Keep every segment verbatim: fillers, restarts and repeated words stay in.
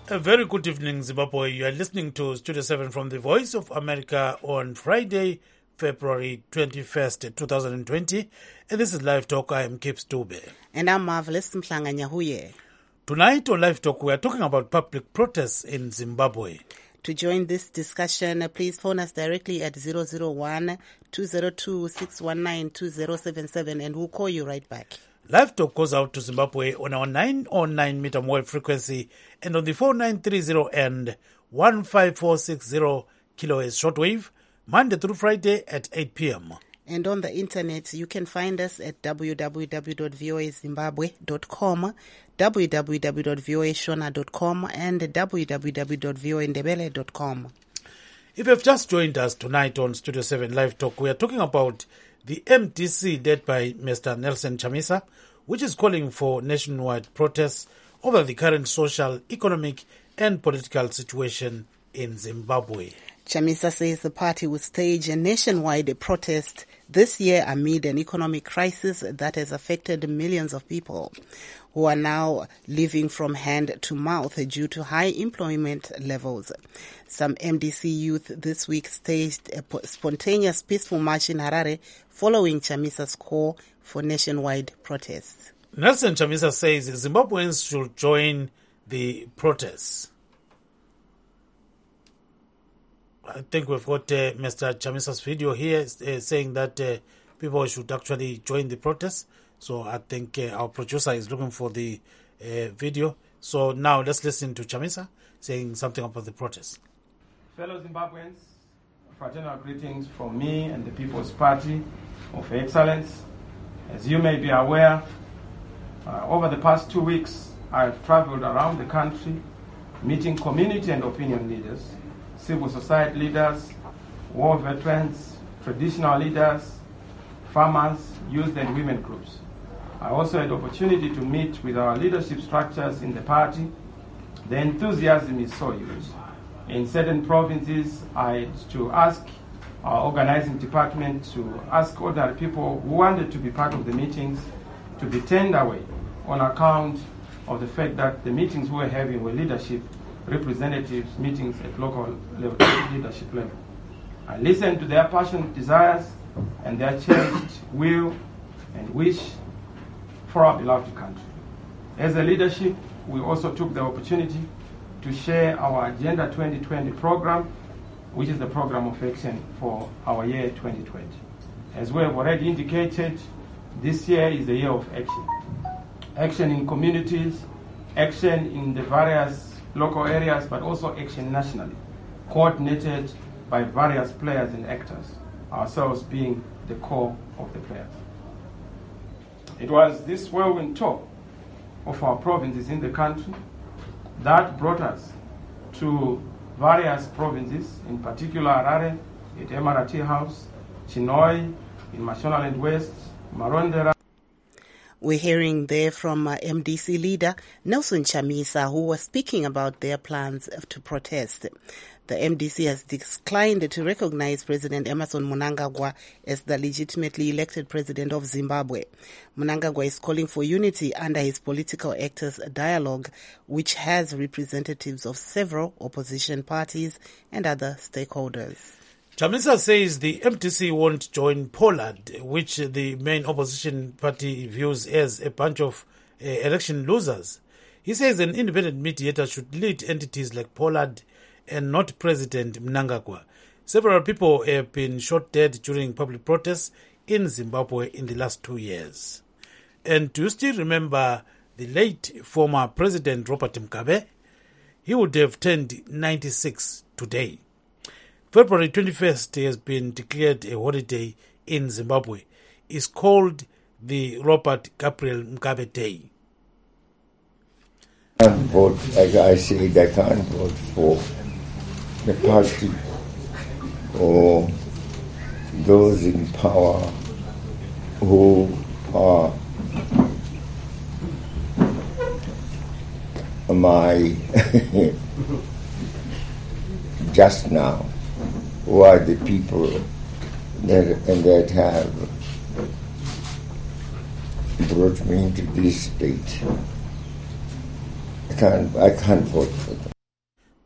A very good evening, Zimbabwe. You are listening to Studio seven from the Voice of America on Friday, February twenty-first, twenty twenty. And this is Live Talk. I am Kip Stube. And I'm Marvelous Mhlanga Nyahuye. Tonight on Live Talk, we are talking about public protests in Zimbabwe. To join this discussion, please phone us directly at zero zero one, two zero two, six one nine, two zero seven seven and we'll call you right back. Live Talk goes out to Zimbabwe on our nine oh nine meter wave frequency and on the four nine three zero and one five four six zero kilohertz shortwave, Monday through Friday at eight p.m. And on the internet, you can find us at w w w dot v o a zimbabwe dot com, w w w dot v o a shona dot com, and w w w dot v o a ndebele dot com. If you've just joined us tonight on Studio seven Live Talk, we are talking about the M D C led by Mister Nelson Chamisa, which is calling for nationwide protests over the current social, economic, and political situation in Zimbabwe. Chamisa says the party will stage a nationwide protest this year amid an economic crisis that has affected millions of people who are now living from hand to mouth due to high employment levels. Some M D C youth this week staged a spontaneous peaceful march in Harare following Chamisa's call for nationwide protests. Nelson Chamisa says Zimbabweans should join the protests. I think we've got uh, Mister Chamisa's video here uh, saying that uh, people should actually join the protests. So I think uh, our producer is looking for the uh, video. So now let's listen to Chamisa saying something about the protests. Fellow Zimbabweans, fraternal greetings from me and the People's Party of Excellence. As you may be aware, uh, over the past two weeks, I've traveled around the country meeting community and opinion leaders, civil society leaders, war veterans, traditional leaders, farmers, youth and women groups. I also had the opportunity to meet with our leadership structures in the party. The enthusiasm is so huge. In certain provinces, I had to ask our organizing department to ask other people who wanted to be part of the meetings to be turned away on account of the fact that the meetings we were having were leadership representatives meetings at local level, leadership level. I listened to their passionate desires and their cherished will and wish for our beloved country. As a leadership, we also took the opportunity to share our Agenda twenty twenty program, which is the program of action for our year twenty twenty. As we have already indicated, this year is the year of action. Action in communities, action in the various local areas, but also action nationally, coordinated by various players and actors, ourselves being the core of the players. It was this whirlwind tour of our provinces in the country that brought us to various provinces, in particular Harare, at Emirati House, Chinhoyi, in Mashonaland West, Marondera. We're hearing there from uh, M D C leader Nelson Chamisa, who was speaking about their plans to protest. The M D C has declined to recognize President Emmerson Mnangagwa as the legitimately elected president of Zimbabwe. Mnangagwa is calling for unity under his political actors dialogue, which has representatives of several opposition parties and other stakeholders. Chamisa says the M D C won't join Pollard, which the main opposition party views as a bunch of uh, election losers. He says an independent mediator should lead entities like Pollard and not President Mnangagwa. Several people have been shot dead during public protests in Zimbabwe in the last two years. And do you still remember the late former President Robert Mugabe? He would have turned ninety-six today. February twenty-first has been declared a holiday in Zimbabwe. It's called the Robert Gabriel Mugabe Day. I can't vote, I, I said I can't vote for the party or those in power who are my just now, who are the people that, and that have brought me into this state. I can't, I can't vote for them.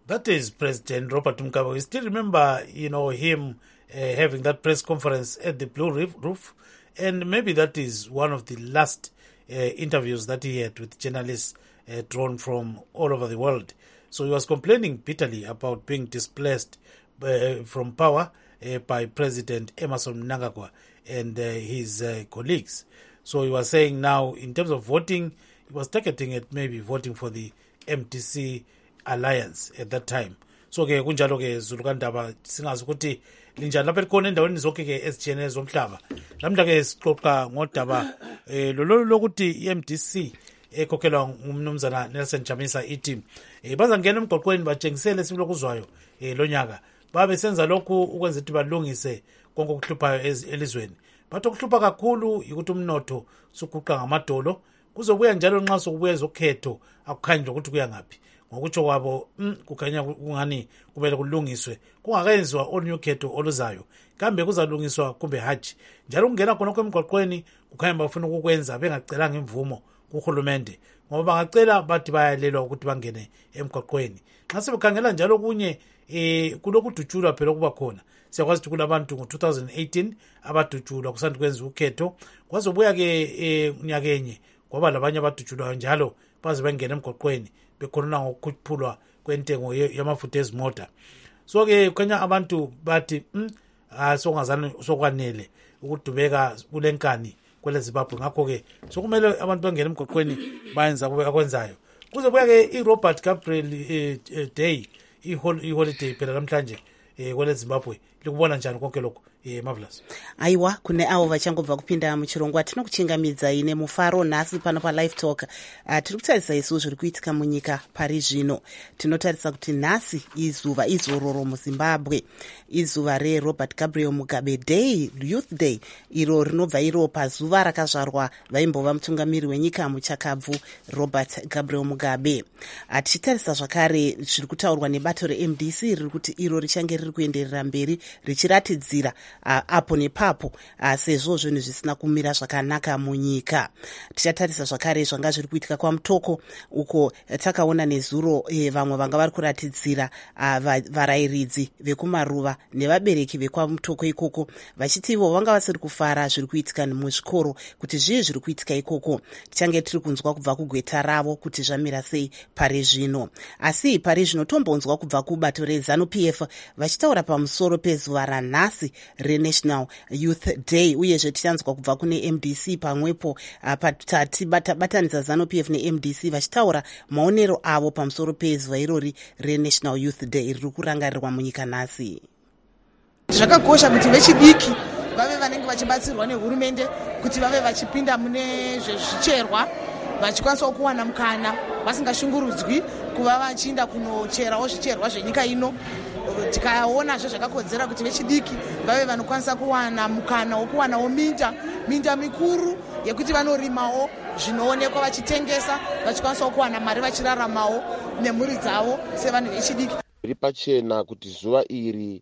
That is President Robert Mugabe. We still remember, you know, him uh, having that press conference at the Blue Roof, and maybe that is one of the last uh, interviews that he had with journalists uh, drawn from all over the world. So he was complaining bitterly about being displaced uh, from power uh, by President Emmerson Mnangagwa and uh, his uh, colleagues. So he was saying now, in terms of voting, he was targeting at maybe voting for the M D C alliance at that time. So ke kunjalo ke Zulu kaNdaba singazi ukuthi linjani lapha likhona endaweni zonke ke ezijene zomhlaba. Namhla ke sixoxa ngodaba eh lo lokuthi i-M D C ekhokhelwa ngumnumzana Nelson Chamisa ithi eh bazangena emgqoqweni batshengisele simlokuzwayo eh lonyaka babe senza lokhu ukwenza ukuthi balungise konke okuhluphayo elizweni. Bathi okuhlupha kakhulu ukuthi umnotho sukuqa ngamadolo kuzobuya njalo nxa sokubuya ezokhetho akukhanyi ukuthi kuya ngaphi. Ngokutsho kwabo kukhanya kungani kumele kulungiswe kungakayenziwa olunye ukhetho oluzayo kambe kuzalungiswa kumbe haji njalo kungena khona kwemgqoqweni kukhanya bafuna ukukwenza bengacelanga imvumo kuhulumende ngoba bangacela bathi bayalelwa ukuthi bangene emgqoqweni. Nxa sebekhangela njalo kunye eh kulokudutshulwa phela kuba khona siyakwazi ukuthi kulabantu ngo two thousand eighteen abadutshulwa kusanda kwenza ukhetho kwazobuya ke unyakenye ngoba labanye abadutshulwayo njalo baze bengena emgqoqweni bekhuluna ngokukhuphulwa kwentengo yamafutha ezimota. So ke kukhanya abantu bathi mm asongazana sokwanele ukudubeka kulenkani kwele Zimbabwe ngakho ke sokumele abantu bangene emgqoqweni bayenza akwenzayo. Kuzobuya ke iRobert Gabriel eh, eh, Day i-holiday phela namhlanje eh kwele Zimbabwe likubona njani konke lokho eh Marvelous? Aiwa kune avo vachangobva kupinda muchirongwa tinokuchingamidza ine mufaro nhasi pano paLive Talk. Uh, tiri kutarisa isu zviri kuitika munyika pari zvino. Tinotarisa kuti nhasi izuva izororo muZimbabwe, izuva reRobert Gabriel Mugabe Day, Youth Day, iro rinobva iro pazuva rakazvarwa vaimbova mutungamiri wenyika muchakabvu Robert Gabriel Mugabe. Uh, tichitarisa zvakare zviri kutaurwa nebato reM D C riri kuti iro richange riri kuenderera mberi richiratidzira Uh, apo nepapo uh, sezvo zvinhu zvisina kumira zvakanaka munyika. Tichatarisa zvakare zvanga zviri kuitika kwaMutoko uko takaona nezuro eh, vamwe vanga vari kuratidzira uh, varayiridzi vekumaruva nevabereki vekwaMutoko ikoko vachiti ivo vanga vasiri kufara zviri kuitika muzvikoro kuti zvii zviri kuitika ikoko. Tichange tiri kunzwa kubva kugweta ravo kuti zvamira sei pari zvino. Asi pari zvino tombonzwa kubva kubato reZANU-P F vachitaura pamusoro pezuva ranhasi reNational Youth Day uyezve tichanzwa kubva kune M D C pamwepo uh, patati batanidza ZANU-P F neM D C vachitaura maonero avo pamusoro pezuva irori reNational Youth Day riri kurangarirwa munyika nhasi. Zvakakosha kuti vechidiki vave vanenge vachibatsirwa nehurumende kuti vave vachipinda mune zvezvicherwa vachikwanisa kuwana mukana vasingashungurudzwi kuva vachiinda kunocherawo zvicherwa zvenyika ino. Tikaonazve zvakakodzera kuti vechidiki vave vanokwanisa kuwana mukana wokuwanawo minda minda mikuru yekuti vanorimawo zvinoonekwa vachitengesa vachikwanisa kuwana mari vachiraramawo nemhuri dzavo sevanhu vechidiki. Riri pachena kuti zuva iri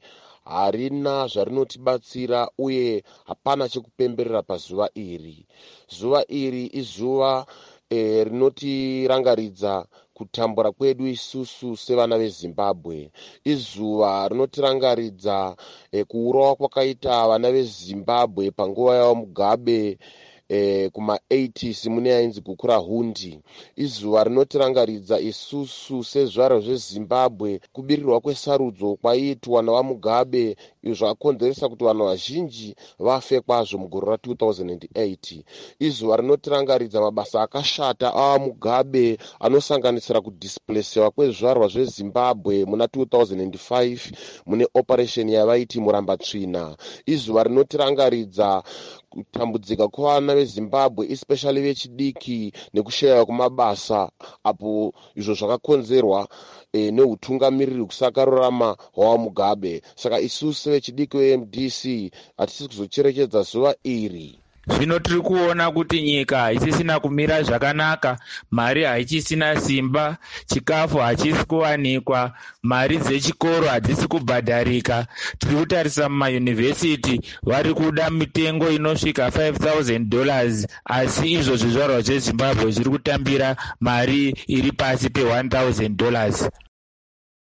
harina zvarinotibatsira uye hapana chekupemberera pazuva iri. Zuva iri izuva e, rinotirangaridza kutambura kwedu isusu sevana veZimbabwe. Izuva rinotirangaridza e, kuurawa kwakaita vana veZimbabwe panguva yavo Mugabe e, kuma eighties mune yainzi Gukura Hundi. Izuva rinotirangaridza isusu sezvaro zveZimbabwe kubirirwa kwesarudzo kwaiitwa navaMugabe izvo zvakakonzeresa kuti vanhu vazhinji vafe kwazvo mugore ra two thousand eight. Izuva rinotirangaridza mabasa akashata avaMugabe anosanganisira kudisplacewa kwezvarwa zveZimbabwe muna two thousand five mune operation yavaiti Murambatsvina. Izuva rinotirangaridza kutambudzika kwavana veZimbabwe especially vechidiki nekushaya kumabasa apo izvo zvakakonzerwa e, neutungamiriri kusakarurama hwaMugabe. Saka isusu vechidiki veM D C hatisi kuzocherechedza zuva iri. Zvino tiri kuona kuti nyika haichisina kumira zvakanaka, mari haichisina simba, chikafu hachisi kuwanikwa, mari dzechikoro hadzisi kubhadharika. Tiri kutarisa mumayunivhesiti vari kuda mitengo inosvika five thousand dollars, asi izvo zvizvarwa zveZimbabwe zviri kutambira mari iri pasi pe one thousand dollars.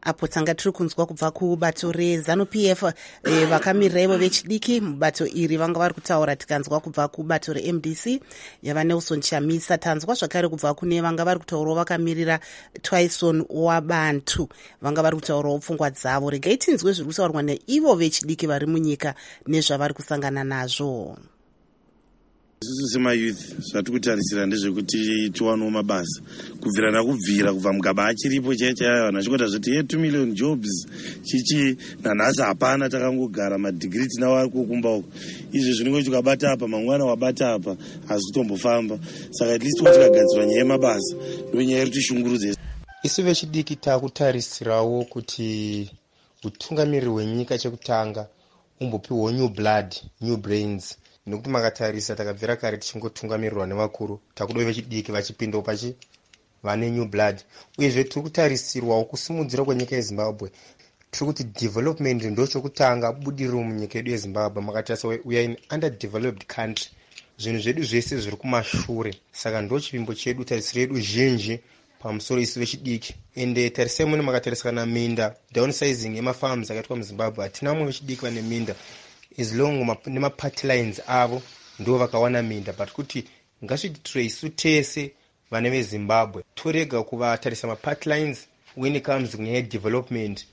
apo tanga tiri kunzwa kubva kubato rezanu-p f eh, vakamirira ivo vechidiki mubato iri vanga vari kutaura tikanzwa kubva kubato re-m d c yava Nelson Chamisa. Tanzwa zvakare kubva kune vanga vari kutaurawo vakamirira Twaison Wabantu vanga vari kutaurawo pfungwa dzavo. Regai tinzwe zviri kutaurwa neivo vechidiki vari munyika nezvavari kusangana nazvo. Isusu semayouth zvatiri kutarisira ndezvekuti tiwanewo mabasa kubvira nakubvira kubva mugaba achiripo chaiye chaiyo vanhu vachikota zvati ye two million jobs chichi nanhasi hapana, takangogara madigiri tinawo ari kukumba uko. Izvi zvinenge tikabata apa mangwana wabata apa hazvi kutombofamba, saka at least tikagadzirwa nyaya yemabasa ndonyaya iri tishungurudze. Isu vechidiki takutarisirawo kuti utungamiriri hwenyika chekutanga umbopiwo new blood, new brains, nekuti makatarisa takabvira kare tichingotungamirirwa nevakuru, takudawo vechidiki vachipindawo pachi vane new blood. Uyezve tiri kutarisirwawo kusimudzira kwenyika yeZimbabwe. Tiri kuti development ndo chokutanga budiriro munyika yedu yeZimbabwe. Makatarisa we are in underdeveloped country, zvinhu zvedu zvese zviri kumashure, saka ndo chipimbo chedu, tarisiro yedu zhinji pamusoro isu vechidiki. Ende tarisai mune makatarisa kana minda downsizing yemafarms akaitwa muZimbabwe, hatina mumwe vechidiki vane minda as long nemapartlines avo ndo vakawana minda, but kuti ngasvitire isu tese vane veZimbabwe torega kuvatarisa mapartlines when it comes kunyaya yedevelopment.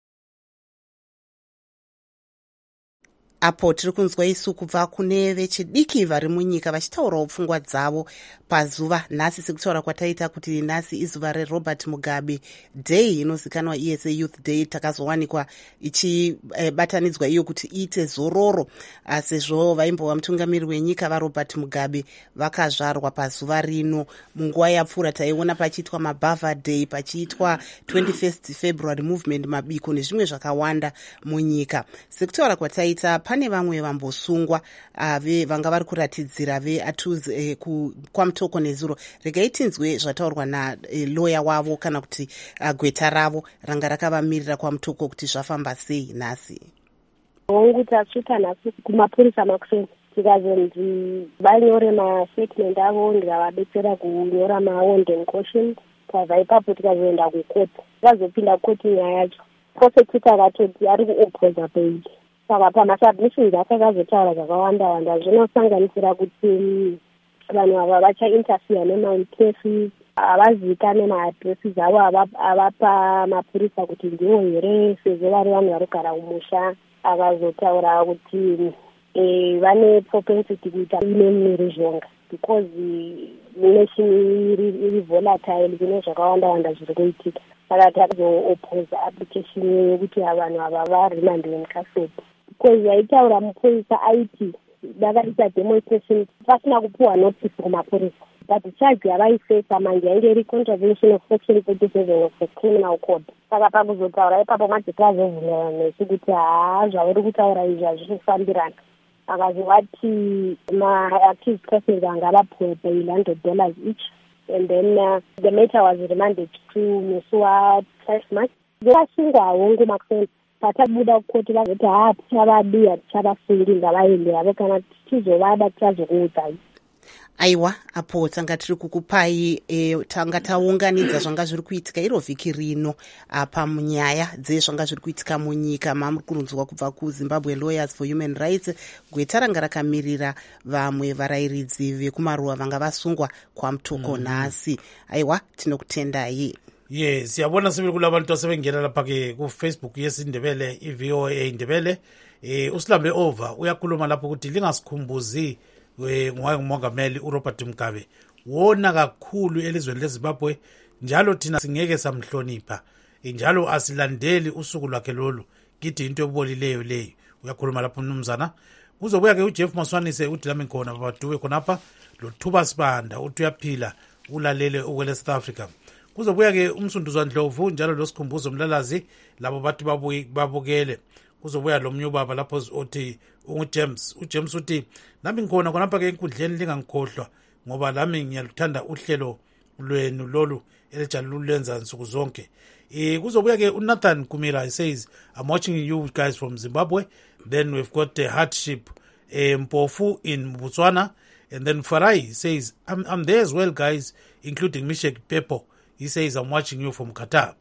Apo tiri kunzwa isu kubva kune vechidiki vari munyika vachitaurawo pfungwa dzavo pazuva nhasi, sekutaura kwataita kuti nhasi izuva reRobert Mugabe Day, inozikanwa iye seYouth Day. Takazowanikwa ichibatanidzwa iyo kuti iite zororo, sezvo vaimbova mutungamiri wenyika vaRobert Mugabe vakazvarwa pazuva rino. Munguva yapfuura taiona pachiitwa maBava Day, pachiitwa twenty-first February movement, mabiko nezvimwe zvakawanda munyika. Sekutaura kwataita pane vamwe vambosungwa ave vanga vari kuratidzira ve atuzi eh, kwamutoko nezuro. Regai tinzwe zvataurwa na eh, lawyer wavo kana kuti uh, gweta ravo ranga rakavamirira kwamutoko kuti zvafamba sei nhasi. Hongu tasvika nhasi kumapurisa makuseni tikazonzi vanyore mastatement avo ndikavadetsera kunyora maonden caution. Kabva ipapo tikazoenda kukoti, tikazopinda kukoti nyaya yacho prosecutor akatoti ari kuopposa bail. Saka pamasubmissions akakazotaura zvakawanda-wanda zvinosanganisira kuti vanhu ava vachainterfere nemainterfi, havazikane maadresses avo avapa mapurisa kuti ndiwo here sezvo vari vanhu varigara kumusha. Akazotaura kuti vane propensity kuita nemhirizhonga because nation iri volatile, kune zvakawanda-wanda zviri kuitika. Saka takazoopposa application yekuti vanhu ava varimandiwe mukasoti. Because yaitaura mupurisa aiti dakaita demonstration pasina kupuwa notice kumapurisa, but charge yavaifesa manje yainge iri contravention of section thirty-seven of the criminal code. Saka pakuzotaura ipapo majekazovhunirana nesu kuti haa zvauri kutaura izvi hazvifambirana. Akazovati ma-accused persons anga vapuwe bail one hundred dollars each, and then uh, the matter was remanded to musi wa-five March. Vakasungwa hongu makuseni patabuda kukoti vazoti haa tichavadiya tichavasungi ngavaende havo, kana tichizovada tichazokuudzai. Aiwa, apo tanga tiri kukupai e, tanga taunganidza zvanga zviri kuitika iro vhiki rino apa munyaya dzezvanga zviri kuitika munyika. Mamuri kurunzwa kubva kuZimbabwe Lawyers for Human Rights, gweta ranga rakamirira vamwe varayiridzi vekumaruwa vanga vasungwa kwamutoko nhasi. Mm. Aiwa, tinokutendai. Yes, siyabona sibili kula bantu asebengena lapha ke ku Facebook yesindebele i-V O A Indebele. Eh usilambe over uyakhuluma lapho ukuthi lingasikhumbuzi ngumongameli uRobert Mugabe wona kakhulu elizweni leZimbabwe, njalo thina singeke samhlonipha, njalo asilandeli usuku lwakhe lolu, kithi into ebolileyo leyo. Uyakhuluma lapho mnumzana. Kuzobuya ke uJeff Maswanise uthi lami khona baduwe khonapha lo Thuba Sibanda uthi uyaphila ulalele ukwele South Africa. Kuzobuya ke umsunduzwa Ndlovu njalo losikhumbuzo Mlalazi labo bathi babukele. Kuzobuya lo mnyubaba lapho uthi uJames uJames uthi nami ngikhona khonapha ke enkundleni lingangikhohlwa ngoba lami ngiyaluthanda uhlelo lwenu lolu elijalulenza nsuku zonke. Eh kuzobuya ke uNathan Kumira says I'm watching you guys from Zimbabwe. Then we've got the hardship eh, Mpofu in Botswana, and then Farai says I'm I'm there as well guys, including Mishek Pepo. He says I'm watching you from Qatar.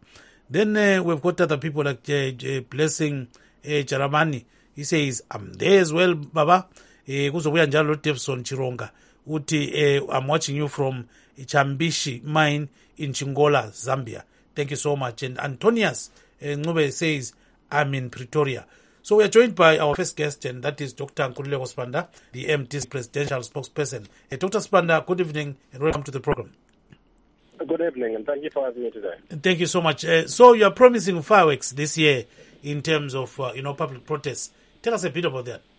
Then uh, we've got other people like uh, uh, Blessing uh, Jaramani. He says, I'm there as well, Baba. Kuzobuya njalo Devson Chironga. Uti, uh, I'm watching you from Chambishi mine in Chingola, Zambia. Thank you so much. And Antonius uh, Ngube says, I'm in Pretoria. So we are joined by our first guest, and that is Doctor Nkululeko Sibanda, the M D's presidential spokesperson. Uh, Doctor Sibanda, good evening and welcome to the program. Good evening, and thank you for having me today. Thank you so much. Uh, so you are promising fireworks this year in terms of uh, you know public protests. Tell us a bit about that.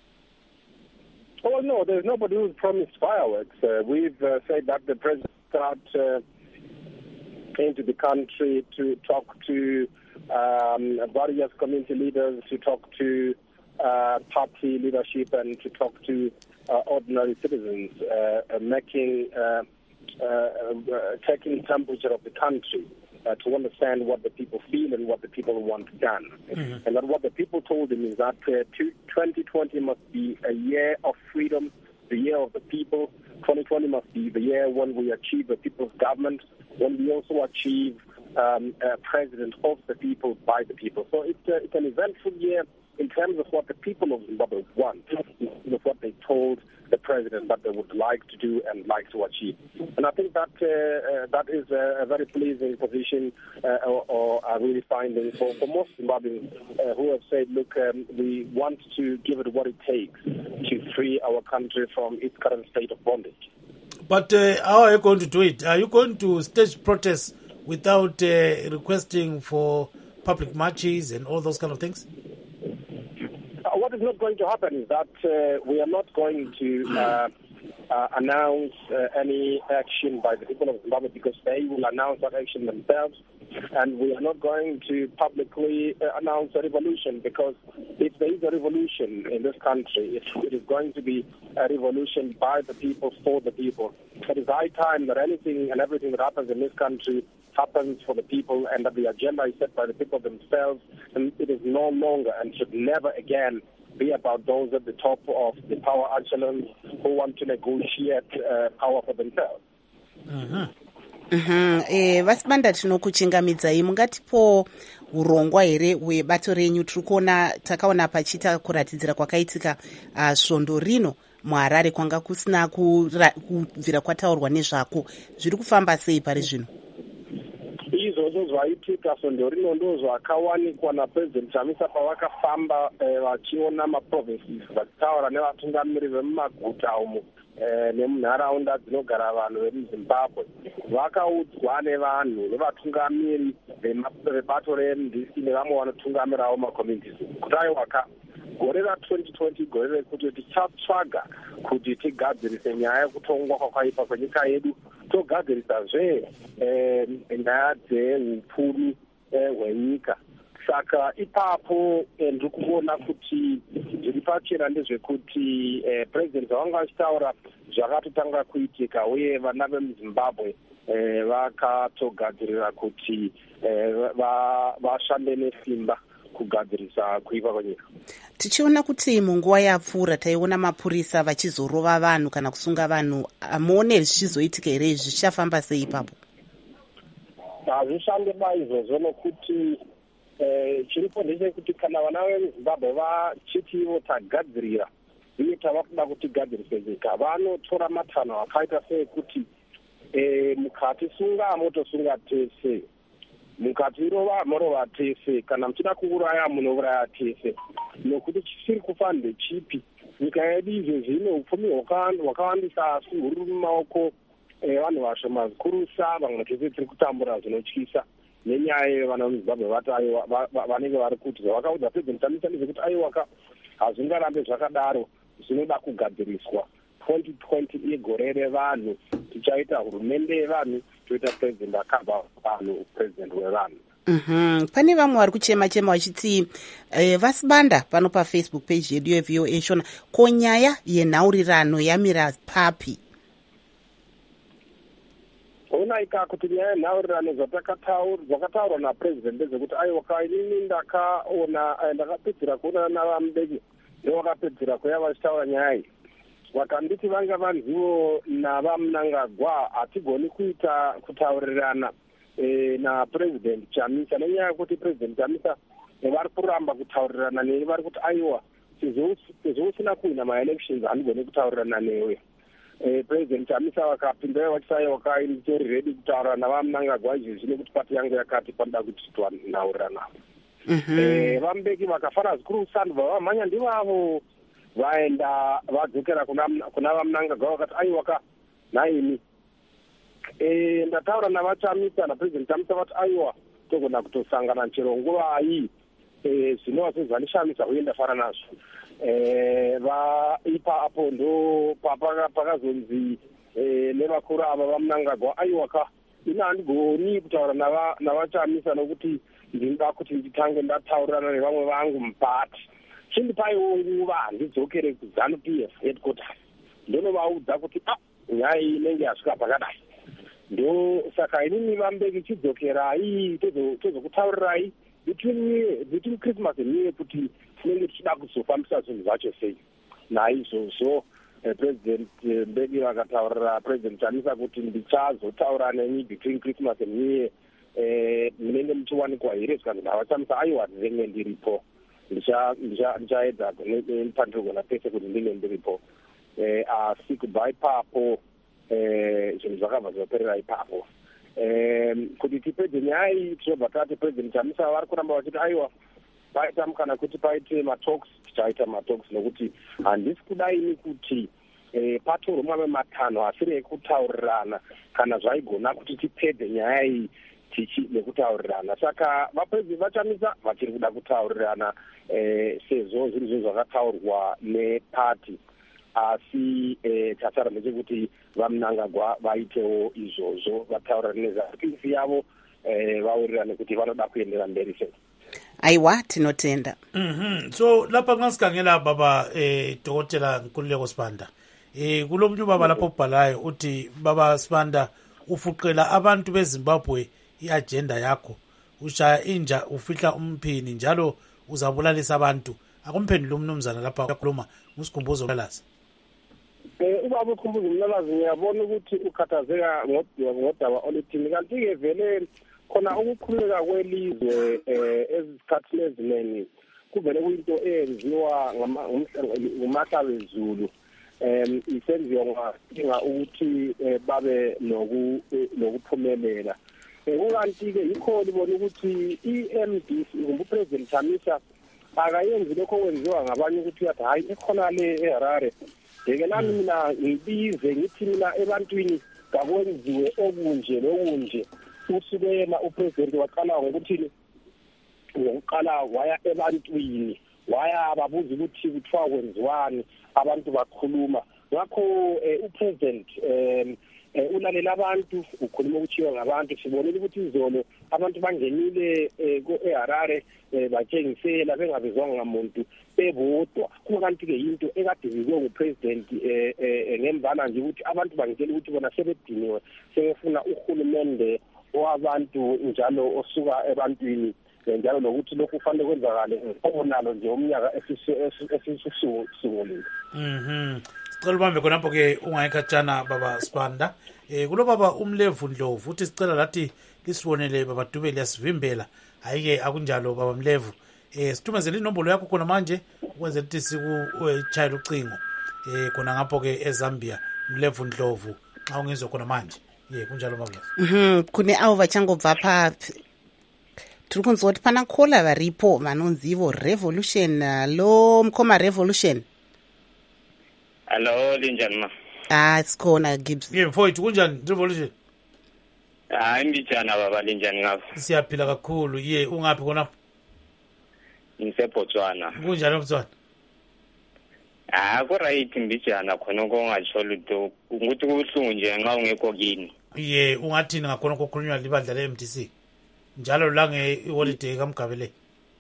Oh, no, there's nobody who's promised fireworks. Uh, we've uh, said that the president start, uh, came to the country to talk to um, various community leaders, to talk to uh, party leadership, and to talk to uh, ordinary citizens, uh, uh, making, uh, uh, uh, taking temperature of the country. Uh, to understand what the people feel and what the people want done. Mm-hmm. And that what the people told him is that uh, twenty twenty must be a year of freedom, the year of the people. twenty twenty must be the year when we achieve the people's government, when we also achieve um, a president of the people, by the people. So it's, uh, it's an eventful year in terms of what the people of Zimbabwe want, of what they told the president that they would like to do and like to achieve. And I think that uh, uh, that is a, a very pleasing position uh, or, or a really finding for, for most Zimbabweans uh, who have said, look, um, we want to give it what it takes to free our country from its current state of bondage. But uh, how are you going to do it? Are you going to stage protests without uh, requesting for public marches and all those kind of things? What is not going to happen is that uh, we are not going to uh, uh, announce uh, any action by the people of Zimbabwe, because they will announce that action themselves. And we are not going to publicly uh, announce a revolution, because if there is a revolution in this country, it, it is going to be a revolution by the people, for the people. It is high time that anything and everything that happens in this country happens for the people, and that the agenda is set by the people themselves, and it is no longer and should never again be about those at the top of the power echelons who want to negotiate uh, power for themselves. Mm-hmm. Mm-hmm. Eh, Vasibanda tinokuchingamidzai, mungatipo urongwa here hwebato renyu. Tiri kuona takaona pachiita kuratidzira kwakaitika uh, svondo rino muHarare kwanga kusina kubvira kwataurwa nezvako. Zviri kufamba sei pari zvino? Izvozvo zvaitika svondo rino ndo zvakawanikwa naPresident Chamisa pavakafamba vachiona maprovinces vachitaura nevatungamiri vemumaguta umo nemunharaunda dzinogara vanhu vemuZimbabwe. Vakaudzwa nevanhu nevatungamiri vebato reM D C nevamwe vanotungamirawo macommunities kuti aiwaka gore ratwenty twenty gore rekuti tichatsvaga kuti tigadzirise nyaya yekutongwa kwakaipa kwenyika yedu, togadzirisazve nyaya dzeupfumi hwenyika. Saka ipapo ndiri kuona kuti zviri pachena ndezvekuti president vanga vachitaura zvakatotanga kuitika, uye vana vemuZimbabwe vakatogadzirira kuti vashande nesimba kugadzirisa kuipa kwenyika. Tichiona kuti munguva yapfuura taiona mapurisa vachizorova vanhu kana kusunga vanhu. Amuone zvichizoitika here? Izvi zvichafamba sei ipapo? Hazvishande baizvozvo, nokuti chiripo ndechekuti kana vana vemuZimbabwe vachiti ivo tagadzirira uye tava kuda kuti gadzirise nyika, vanotora matanho akaita seekuti mukati sunga motosunga tese, mukati rova morova tese, kana muchida kuuraya munouraya tese, nokuti chisiri kufa ndechipi. Nyika yedu izvezvi ine upfumi hwakawandisa, asi huri mumaoko vanhu vashoma zikurusa. Vamwe tese tiri kutambura zvinotyisa nenyaya yevana vemuZimbabwe vati vanenge vari kuti zvavakaudza President Chamisa ndezvekuti aiwaka hazvingarambe zvakadaro, zvinoda kugadziriswa. twenty twenty igore revanhu, tichaita hurumende yevanhu, toita president akabva vanhu, president wevanhu. Mm-hmm. Pane vamwe vari kuchema chema vachiti eh, Vasibanda pano paFacebook page yedu yeV O A shona, ko nyaya yenhaurirano yamira papi? Unaika kuti nyaya yenhaurirano zvakataurwa napresident ndezvekuti aiwaka inini ndakaona ndakapedzera kuona navamudeki ndovakapedzera kuya vachitaura nyaya iyi. Vakanditi vanga vanzivo navamunangagwa hatigoni kuita kutaurirana eh na President Chamisa nenyaya yokuti President Chamisa vari kuramba kutaurirana newe vari kuti aiwa sizosina kuina ma-elections handigone kutaurirana newe. Eh, President Chamisa vakapinda vachisaya wakaitori ready kutaura navamunangagwa izvezvi nekuti pati yangu yakati panoda kuti tinaurira navo. Eh, vambeki vakafara zvikuru sandva vamhanya ndivavo vaenda vadzokera kuna vamunangagwa vakati aiwaka naimi eh ndataura navachamisa naPresident Chamisa vati aiwa togona kutosangana chero nguva iyi eh zvinova sezvanishamisa uye ndafara nazvo. Eh va ipapo ndo papa pakazonzi eh nevakuru ava vamunangagwa aiwaka ina handigoni kutaura nava navachamisa nokuti ndinga kuti nditange ndataurirana nevamwe vangu mupati chindipaiwo nguva ndidzokere kuZANU P F headquarters ndonovaudza kuti ah nyaya iyi inenge yasvika pakadai. Ndo saka inini vambeki chidzokerai tozokutaurirai between between Christmas and New Year kuti tinenge tichida kuzofambisa zvinhu zvacho sei. Naizvozvo President Mbeki vakataurira President Chamisa kuti ndichazotaura neni between Christmas and New Year eh munenge muchiwanikwa here zvikanzi ndavachamisa aiwa ndinenge ndiripo ndichaedza nepandogona pese kuti ndinenge ndiripo. Eh asi kubva ipapo eh zvinhu zvakabva zvaperera ipapo. Eh kuti tipedze nyaya iyi tinobva tati President Chamisa vari kuramba vachiti aiwa paita mukana kuti paite matalks tichaita matalks nokuti handisi kudaini kuti eh patorwe mamwe matanho asiri ekutaurirana kana zvaigona kuti tipedze nyaya iyi tichi nekutaurirana. Saka vaPresident vaChamisa vachiri kuda kutaurirana eh sezvo zvinhu zvinhu zvakataurwa nepati asi eh tasara ndechekuti vamunangagwa vaitewo izvozvo vataurira nezvaPF yavo eh vaurirane kuti vanoda kuendera mberi sei. Aiwa tinotenda. Mhm. So lapha ngasikangela baba eh Dokotela Nkululeko Sibanda. Eh kulomnye baba lapho ubhalayo uthi baba Sibanda ufuqela abantu beZimbabwe iagenda yakho. Ushaya inja ufihla umphini njalo uzabulalisa abantu. Akumphendula umnumzana lapha ukhuluma ngusikhumbuzo lalazi. Eh ubaba ukhumbuzo umnalazi ngiyabona ukuthi ukhathazeka ngodaba olithini kanti ke vele khona ukukhululeka kwelizwe eh ezikhathini eziningi kuvele kuyinto eyenziwa ngumahlabezulu em isenziwa ngadinga ukuthi babe nokuphumelela. Ukanti ke yikho libona ukuthi i-M D C nguPresident Chamisa akayenzi lokho kwenziwa ngabanye ukuthi yathi hayi ikhona le eHarare ngeke nami mina ngibize ngithi mina ebantwini kakwenziwe okunje lokunje usukela uPresident waqala ngokuthi ngokuqala waya ebantwini waya babuza ukuthi kuthiwa kwenziwani abantu bakhuluma ngakho uPresident um ulalela abantu ukhuluma ukuthiwa ngabantu sibonile ukuthi izolo abantu bangenile eHarare batshengisela bengabizwanga ngamuntu bebodwa kukanti ke into ekade yikho nguPresident ngembala nje ukuthi abantu bangitshela ukuthi bona sebediniwe sebefuna uhulumende owabantu njalo osuka ebantwini njalo nokuthi lokhu kufanele kwenzakale obonalo nje umnyaka esisungulile. Mhm. Sicela ubambe khonapho ke ungayikhatshana baba Sibanda. Eh kulo baba Umlevu Ndlovu uthi sicela lathi lisibonele baba Dube liyasivimbela. Hayike akunjalo baba Mlevu. Eh sithumezele inombolo yakho khona manje ukwenzela ukuthi sikuchayela ucingo. Eh khona ngapho ke eZambia Umlevu Ndlovu xa ungizwe khona manje. Ye kunjalo baba. Mhm kune avo vachangobva pa tiri kunzwa kuti pana khola varipo vanonzi ivo Revolution lo mkhoma Revolution. Hello linjani ma? Ah sikhona Gibbs. Ye mfowethu kunjani Revolution? Ah imbijana baba linjani ngapha? Siyaphila kakhulu. Ye ungaphi khona? NgiseBotswana. Kunjani eBotswana? Ah ku right imbijana khona kongatsho lutho ukuthi kubuhlungu nje nxa ungekho kini. Ye ungathini ngakhona kokhulunywa libandla le-M D C? Njalo la nge-holiday kaMgabele.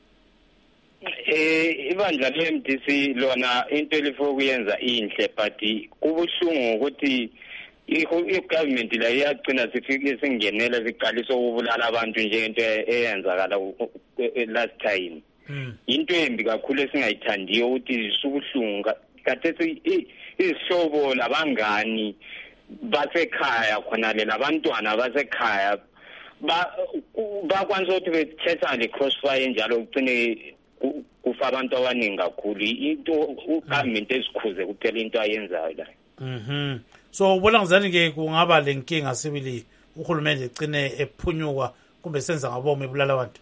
Eh ibandla le-M D C lona into elifuna kuyenza inhle but kubuhlungu ukuthi i-government la iyagcina sifike singenela siqalisa ukubulala abantu nje into eyenzakala last time. Into embi kakhulu esingayithandiyo ukuthi subuhlungu kathethi izihlobo labangani basekhaya khona le labantwana basekhaya ba bakwanisa ukuthi bethetha le crossfire njalo ugcine kufa abantu abaningi kakhulu into ugovernment ezikhuze kuphela into ayenzayo la. Mhm. So ubona ngizani ke kungaba lenkinga sibili uhulumende egcine ephunyuka kumbe senza ngabomo ebulala abantu.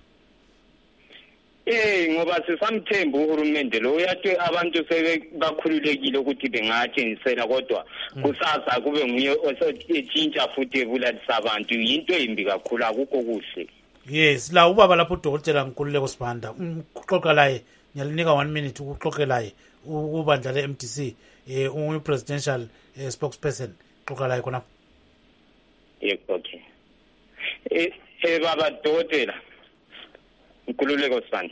Eh ngoba sisamthemba uhulumende lo uyathi abantu sebakhululekile ukuthi bengatshengisela kodwa kusasa kube nguye osetshintsha futhi ebulalisa abantu into embi kakhulu akukho kuhle. Yes, la ubaba lapho uDokotela Nkululeko Sibanda uxoxa laye ngiyalinika one minute ukuxoxe laye ubandla le M D C eh uyi presidential eh, spokesperson xoxa laye khona. Yeah, okay. Eh eh baba Dokotela Nkululeko Sibanda.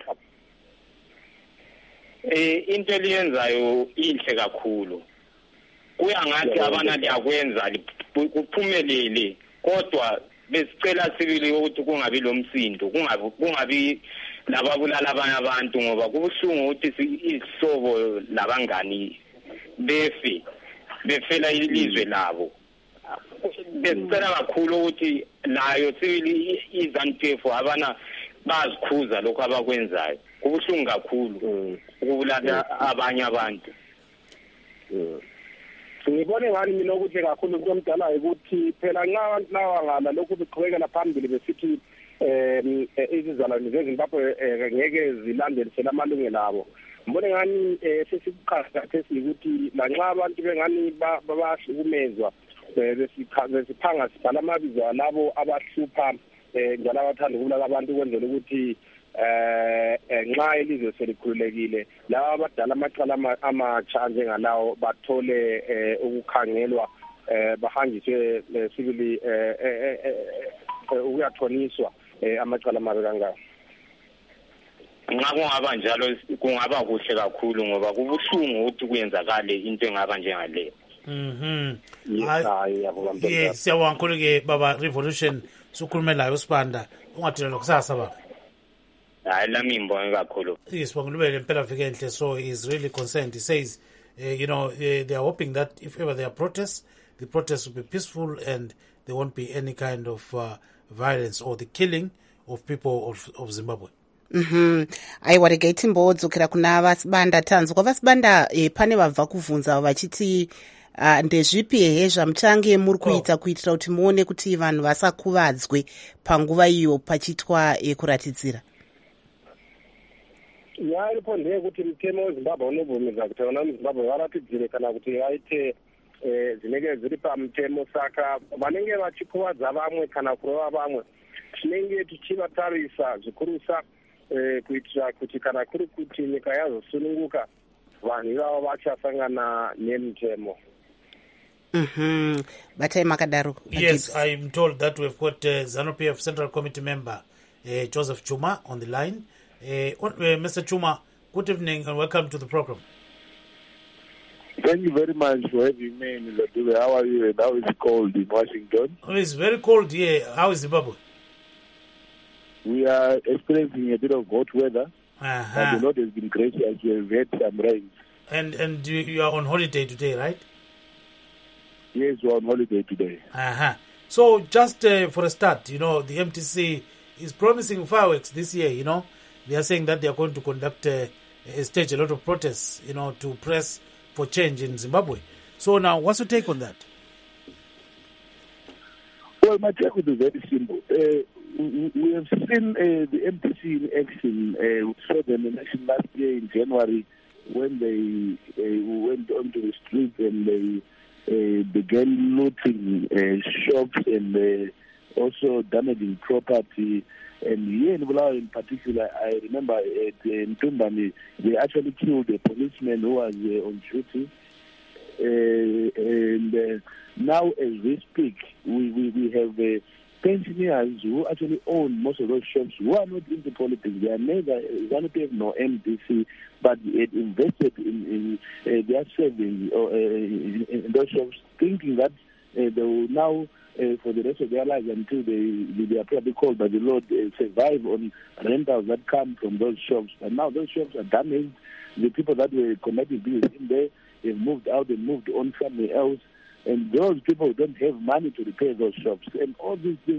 Eh into eliyenzayo inhle kakhulu. Kuya ngathi abana liyakwenza kuphumelele kodwa besicela sibili ukuthi kungabi lomsindo kungabi kungabi lababulala abanye abantu ngoba kubuhlungu ukuthi isihlobo labangani befe befela ilizwe labo. Besicela kakhulu ukuthi nayo sibili iZANU-P F abana bazikhuza lokho abakwenzayo kubuhlungu kakhulu ukubulala abanye abantu. Ngibone ngani mina ukuthi kakhulu kumdala ukuthi phela nxa abantu lawa ngala lokhu beqhubekela phambili besithi eh izizalwane zeZimbabwe ngeke zilandelisele amalungelo abo. Ngibone ngani sesikuqhaza ukuthi lanxa abantu bengani babahlukumezwa besiphanga sibhala amabizo alabo abahlupha njalo abathanda ukubulala abantu ukwenzela ukuthi eh nxa ilizwe selikhululekile laba abadala amacala amatsha njengalawo bathole ukukhangelwa bahanjiswe sibili ukuyathoniswa amacala amabe kangayo. Nxa kungaba njalo kungaba kuhle kakhulu ngoba kubuhlungu ukuthi kuyenzakale into engaba njengaleyo. Mhm. Yes, siyabonga kakhulu ke baba Revolution sukhulume layo uSibanda ungathina lokusasa baba. Hayi lami ngibonge kakhulu. Yes, bangilubele impela vike enhle so is really concerned. He says uh, you know uh, they are hoping that if ever there are protests the protests will be peaceful and there won't be any kind of uh, violence or the killing of people of, of Zimbabwe. Mhm. Aiwa regaiti mbodzokera kuna vasibanda tanzwa vasibanda e, pane vabva kuvhunza vachiti uh, ndezvipi he zvamuchange muri kuita oh. kuitira kuti muone kuti vanhu vasakuvadzwe panguva iyo pachiitwa e, kuratidzira. Ya iripo ndeyekuti mutemo weZimbabwe unobvumidza kuti vana muZimbabwe varatidzire kana kuti vaite zvinenge zviri pamutemo saka vanenge vachikuvadza vamwe kana kurova vamwe tinenge tichivatarisa zvikurusa kuitira kuti kana kuri kuti nyika yazosununguka vanhu ivavo vachasangana nemutemo. Mhm. Batai makadaro. Yes, I'm told that we've got uh, ZANU-P F Central Committee member uh, Joseph Chuma on the line. Uh, uh, Mister Chuma, good evening and welcome to the program. Thank you very much for having me in Zimbabwe. How are you and how is it cold in Washington? Oh, it's very cold here. How is Zimbabwe? We are experiencing a bit of hot weather. Uh-huh. And the Lord has been gracious. We have had some rain. And and you, you are on holiday today, right? Yes, we are on holiday today. Uh-huh. So just uh, for a start, you know, the M T C is promising fireworks this year, you know. They are saying that they are going to conduct a, a stage a lot of protests, you know, to press for change in Zimbabwe. So now, what's your take on that? Well, my take is very simple. Uh, we, we have seen uh, the M T C in action. Uh, we saw them in action last year in January when they uh, went onto the streets and they uh, began looting uh, shops and uh, also damaging property. And here in Bulawayo in particular, I remember at Ntumbani, they actually killed a policeman who was uh, on duty. Uh, and uh, now as we speak, we, we, we have uh, pensioners who actually own most of those shops who are not into politics. They are neither ZANU-P F nor M D C, but they had invested in, in uh, their savings uh, in, in those shops, thinking that uh, they will now Uh, for the rest of their lives until they, they are probably called by the Lord, uh, survive on rentals that come from those shops. And now those shops are damaged. The people that were connected business in there have moved out and moved on somewhere else. And those people don't have money to repair those shops. And all these things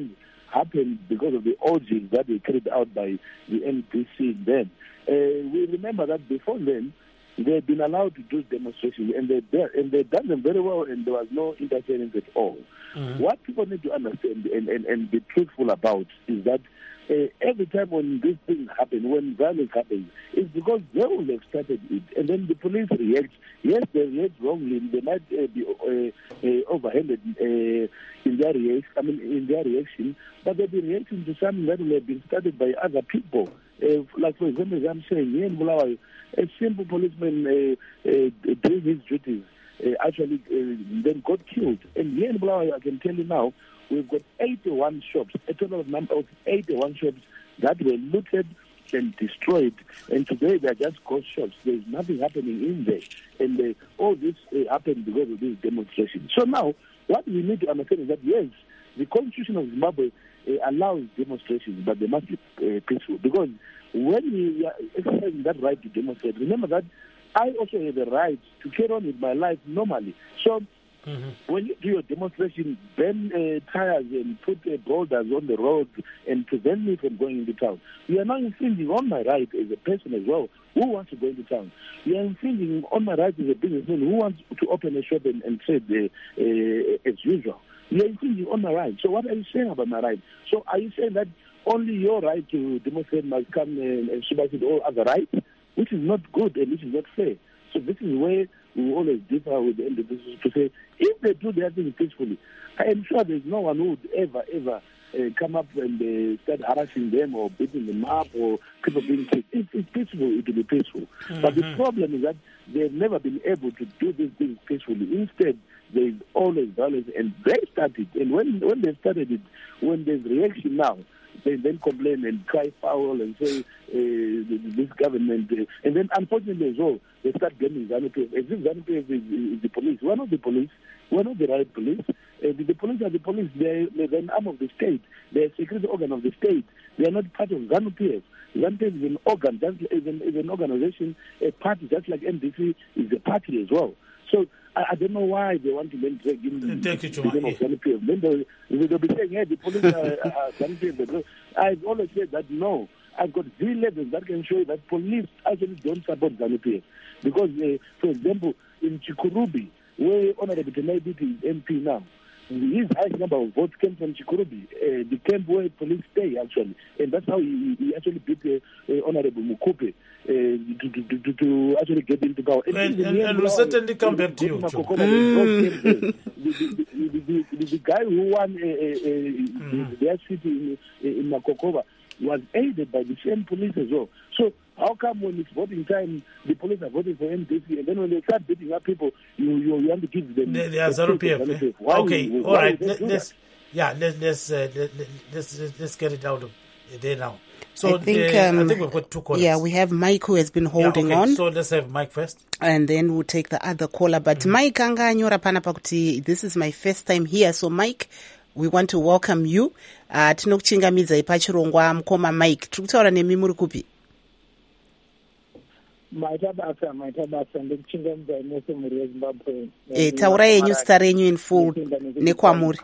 happened because of the orgies that were carried out by the M D C then. Uh, we remember that before then, they had been allowed to do demonstrations, and they and they done them very well, and there was no interference at all. Mm-hmm. What people need to understand and, and, and be truthful about is that uh, every time when these things happen, when violence happens, it's because they will have started it, and then the police react. Yes, they react wrongly. They might uh, be uh, uh, overhanded uh, in their reaction. I mean, in their reaction, but they've been reacting to something that will have been started by other people. Uh, like for example, as I'm saying, here in Bulawayo, a simple policeman uh, uh, doing his duties uh, actually uh, then got killed. And here in Bulawayo, I can tell you now, we've got eighty-one shops, a total number of eighty-one shops that were looted and destroyed. And today they are just ghost shops. There's nothing happening in there. And uh, all this uh, happened because of this demonstration. So now, what we need to understand is that, yes, the Constitution of Zimbabwe uh, allows demonstrations, but they must be uh, peaceful. Because when we are exercising that right to demonstrate, remember that I also have the right to carry on with my life normally. So mm-hmm. when you do your demonstration, burn uh, tires and put uh, boulders on the road and prevent me from going into town, you are now infringing on my right as a person as well who wants to go into town. You are infringing on my right as a businessman who wants to open a shop and, and trade uh, uh, as usual. You are infringing on my right. So what are you saying about my right? So are you saying that only your right to demonstrate must come and, and supersede all other rights, which is not good and which is not fair? So this is where we always differ with the individuals to say, if they do their thing peacefully, I am sure there's no one who would ever, ever uh, come up and uh, start harassing them or beating them up or people being killed. If it's peaceful, it will be peaceful. Mm-hmm. But the problem is that they've never been able to do these things peacefully. Instead, there is always violence, and they started. And when, when they started it, when there's reaction now, they then complain and cry foul and say uh, this government. Uh, and then, unfortunately, as well, they start blaming ZANU-P F. As if ZANU-P F is, is the police. We're not the police. We're not the right police. Uh, the, the police are the police. They're, they're an arm of the state. They're a security organ of the state. They are not part of ZANU-P F. ZANU-P F is an organ, just is an, is an organization, a party, just like M D C is a party as well. So I, I don't know why they want to then drag in the name of ZANU-P F. Then they'll, they'll be saying, hey, the police are, are ZANU-P F. I've always said that no. I've got zero levels that can show you that police actually don't support ZANU-P F. Because, uh, for example, in Chikurubi, where Honorable Tenaibiti is M P now, his highest number of votes came from Chikurubi, uh, the camp where police stay, actually. And that's how he, he actually beat uh, uh, Honorable Mukupe uh, to, to, to, to actually get into power. And, and, and, and we'll certainly come back to you, Joe. Mm. The, the, the, the, the guy who won uh, uh, mm. their city in, in Makokova was aided by the same police as well. So how come when it's voting time, the police are voting for M D C, and then when they start beating up people, you you, you want to give them the, the ZANU-P F? Eh? Okay, you, all right. Let, let's yeah, let, let's uh, let, let's let's get it out of there now. So I think, uh, um, I think we've got two callers. Yeah, we have Mike who has been holding yeah, okay. on. So let's have Mike first, and then we'll take the other caller. But mm-hmm. Mike anga anyora panapa kuti this is my first time here. So Mike, we want to welcome you. Uh, tinokuchingamidza ipachirongwa mukoma Mike. Tiri kutaura nemi muri kupi? Maita basa, maita basa, ndikuchingamidza inese muri weZimbabwe. Eh, taura yenyu star renyu in full nekwamuri.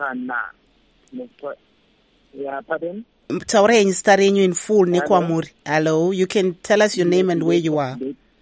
Yeah, pardon? Taura yenyu star renyu in full nekwamuri. Hello, you can tell us your name and where you are.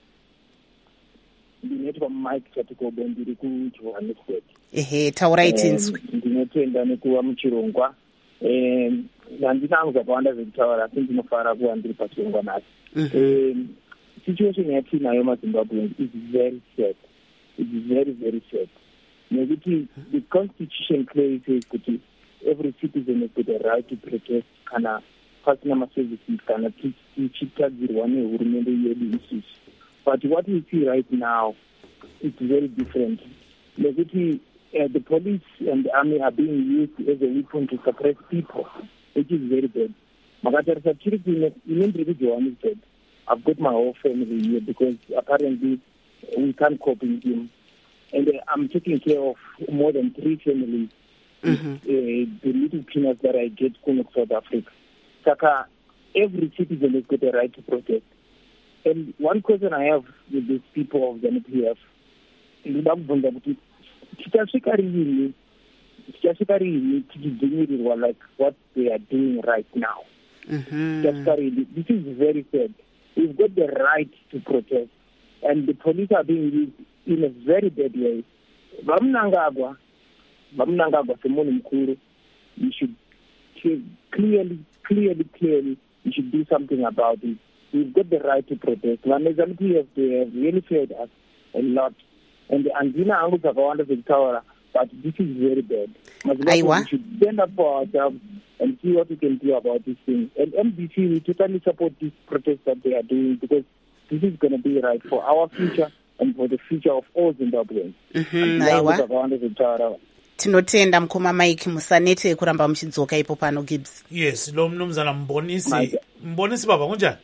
Ndinetwa Mike Chatikobe ndiri kuJohannesburg. Ehe, taura itinswe. Ndinotenda nekuva muchirongwa. Eh, handina zvakawanda zvekutaura asi ndinofara kuva ndiri pachirongwa nacho. Eh, situation yatinayo maZimbabweans is very sad. It is very, very sad. Nekuti the constitution clearly says that every citizen has got a right to protest kana pasina maservices kana tichitadzirwa nehurumende yedu isusu. But what we see right now is very different. Nekuti uh, the police and the army are being used as a weapon to suppress people, which is very bad. Makatarisa chiri kuine ndiri kuJohannesburg. I've got my whole family here because apparently we can't cope with him. And uh, I'm taking care of more than three families. Mm-hmm. Uh, the little peanuts that I get from South Africa. Saka, every citizen has got a right to protest. And one question I have with these people of the N P F, titasvika riini Tichashikariri tichidzvinyirirwa like what they are doing right now. Tichashikariri, this is very sad. We've got the right to protest, and the police are being used in a very bad way. Vamnangagwa, Vamnangagwa, Simone Mkuru, you should clearly, clearly, clearly, you should do something about it. We've got the right to protest. Vanezamiti have, they have really failed us a lot. And the Andina Anguka Kawanda Victoria, but this is very bad. We should stand up for ourselves and see what we can do about this thing. And M D C, we totally support this protest that they are doing because this is going to be right for our future and for the future of all Zimbabweans. Mm-hmm. Tinotenda mukoma Mike musanete kuramba muchidzoka ipo pano Gibbs. Yes, lo mnumzana Mbonisi. Mbonisi baba kunjani?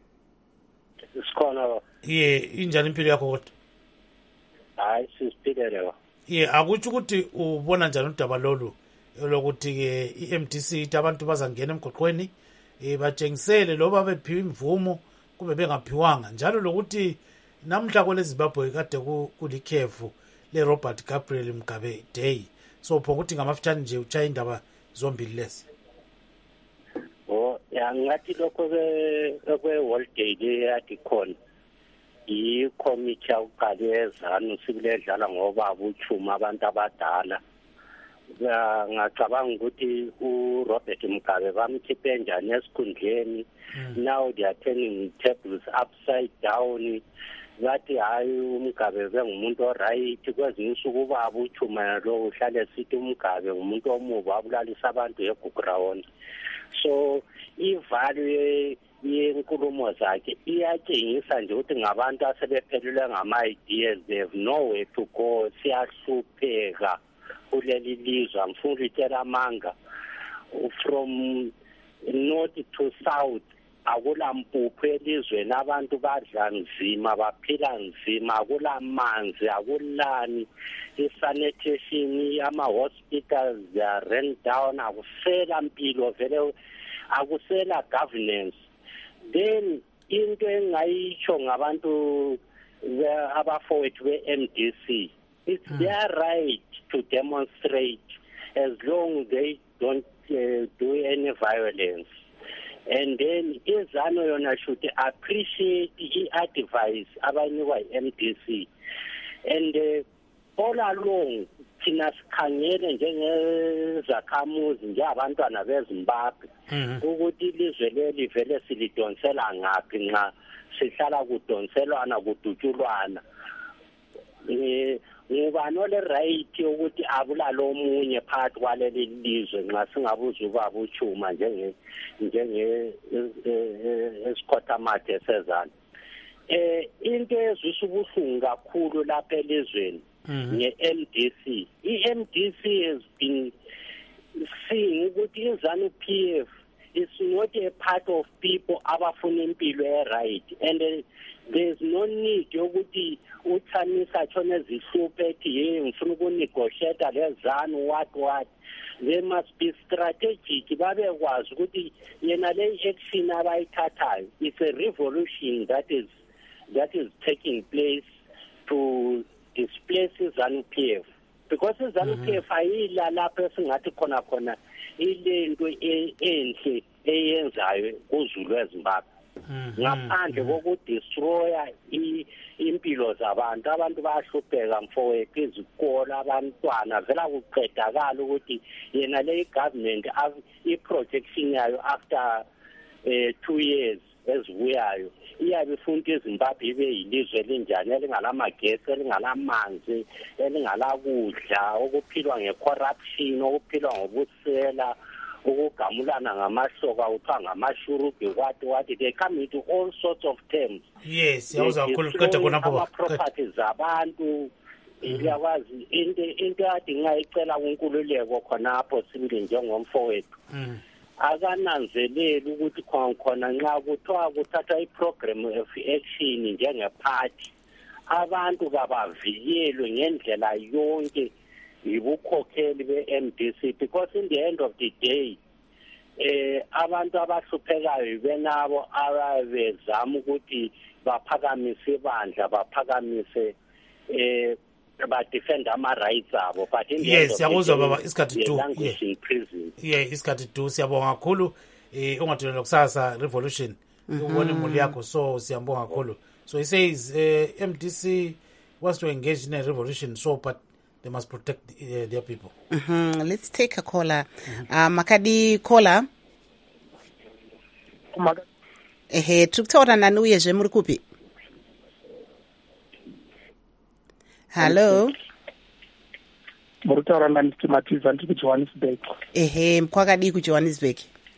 Sikhona. Ye, injani impilo yakho kodwa? Hayi sisiphilelewa. Ye, akutsho ukuthi ubona njani udaba lolu lokuthi ke i-M D C ithi abantu bazangena emgoqweni eh batshengisele loba bephiwe imvumo kube bengaphiwanga njalo lokuthi namhla kwele Zimbabwe kade kulikhefu le Robert Gabriel Mugabe Day. So pho ukuthi ngamafutshane nje uchaya indaba zombili lezi. Oh, ya ngathi lokho ke kwe World Day le yathi khona. I committee awuqalezana sibuledlala ngoba ubuchuma abantu abadala. Ngacabanga ukuthi uRobert Mugabe bamkhiphe njani esikhundleni. Now they are turning tables upside down. Ngathi hayi uMugabe bengumuntu oright kwezinye insuku ubaba uchuma lo uhlale sithi uMugabe ngumuntu omubi abulalisa abantu eGugurawona. So ivalue yenkulumo zakhe iyatshengisa nje ukuthi ngabantu asebephelelwe ngama-ideas, they have nowhere to go, siyahlupheka kuleli lizwe. Ngifuna ukutshela amanga from north to south akula mpuphu elizweni, abantu badla nzima baphila nzima, akula manzi akulani, i-sanitation, ama-hospitals they are run down, akusela mpilo vele, akusela governance. Then into engayitsho ngabantu abafowethu be-M D C, it's mm. their right to demonstrate as long as they don't uh, do any violence. And then izano yona should appreciate the advice abanikwa i-M D C. And uh, all along thina sikhangele njengezakhamuzi nje abantwana beZimbabwe ukuthi ilizwe leli vele silidonsela ngaphi nxa sihlala kudonselwana kudutshulwana. Eh ngubani ole right ukuthi abulala omunye phakathi kwaleli lizwe nxa singabuza ubaba uchuma njenge njenge esikhothamathe sezana. Eh into ezwisa ubuhlungu kakhulu lapha elizweni nge-M D C. I-M D C has been seeing ukuthi izanu P F is not a part of people abafuna impilo e-right, and uh, there's no need yokuthi uthamisa thona zihluphe ethi hey ngifuna ukunegotiate lezanu what what. They must be strategic, babekwazi ukuthi yena le action abayithathayo, it's a revolution that is that is taking place to displace izanu P F, because izanu P F ayila lapho esingathi khona khona ile nto enhle eyenzayo kuZulu eZimbabwe. Ngaphandle kokudestroya impilo zabantu, abantu bayahlupheka mfowethu, izikolo, abantwana vela kuqedakala ukuthi yena le government i-projection yayo after uh, two years ezibuyayo iyabe ifuna iZimbabwe ibe yilizwe elinjani elingalamagesi, elingalamanzi, elingalakudla, okuphilwa nge-corruption, okuphilwa ngobusela, ukugamulana ngamahloka kuthiwa ngamashurubi what what they come into all sorts of terms. Yes, yawuza ukuqeda khonapho ba properties zabantu. Iyakwazi into into yathi ngayicela kunkululeko khonapho sibili njengomfowethu. Mhm. Akananzeleli ukuthi khona nxa kuthiwa kuthatha iprogram of action njengeparty abantu babavikelwe ngendlela yonke yibukhokheli be-M D C, because in the end of the day eh abantu abahluphekayo benabo abezama ukuthi baphakamise ibandla, baphakamise eh badefenda ama-rights abo but in the yes end of siyakuzwa the day, baba isikhathi they tu languish in prison. yeah isikhathi tu siyabonga kakhulu eh ungatholela kusasa revolution ubone imuli yakho so siyabonga kakhulu. So he says uh, M D C wants to engage in a revolution so but they must protect uh, their people. Mm-hmm. Let's take a caller. Mm-hmm. uh, Makadi caller. Ehe, tukutaura nani uyezve muri kupi? Hello. Muri kutaura nani Timatiza ndiri kuJohannesburg. Ehe, kwakadii kuJohannesburg?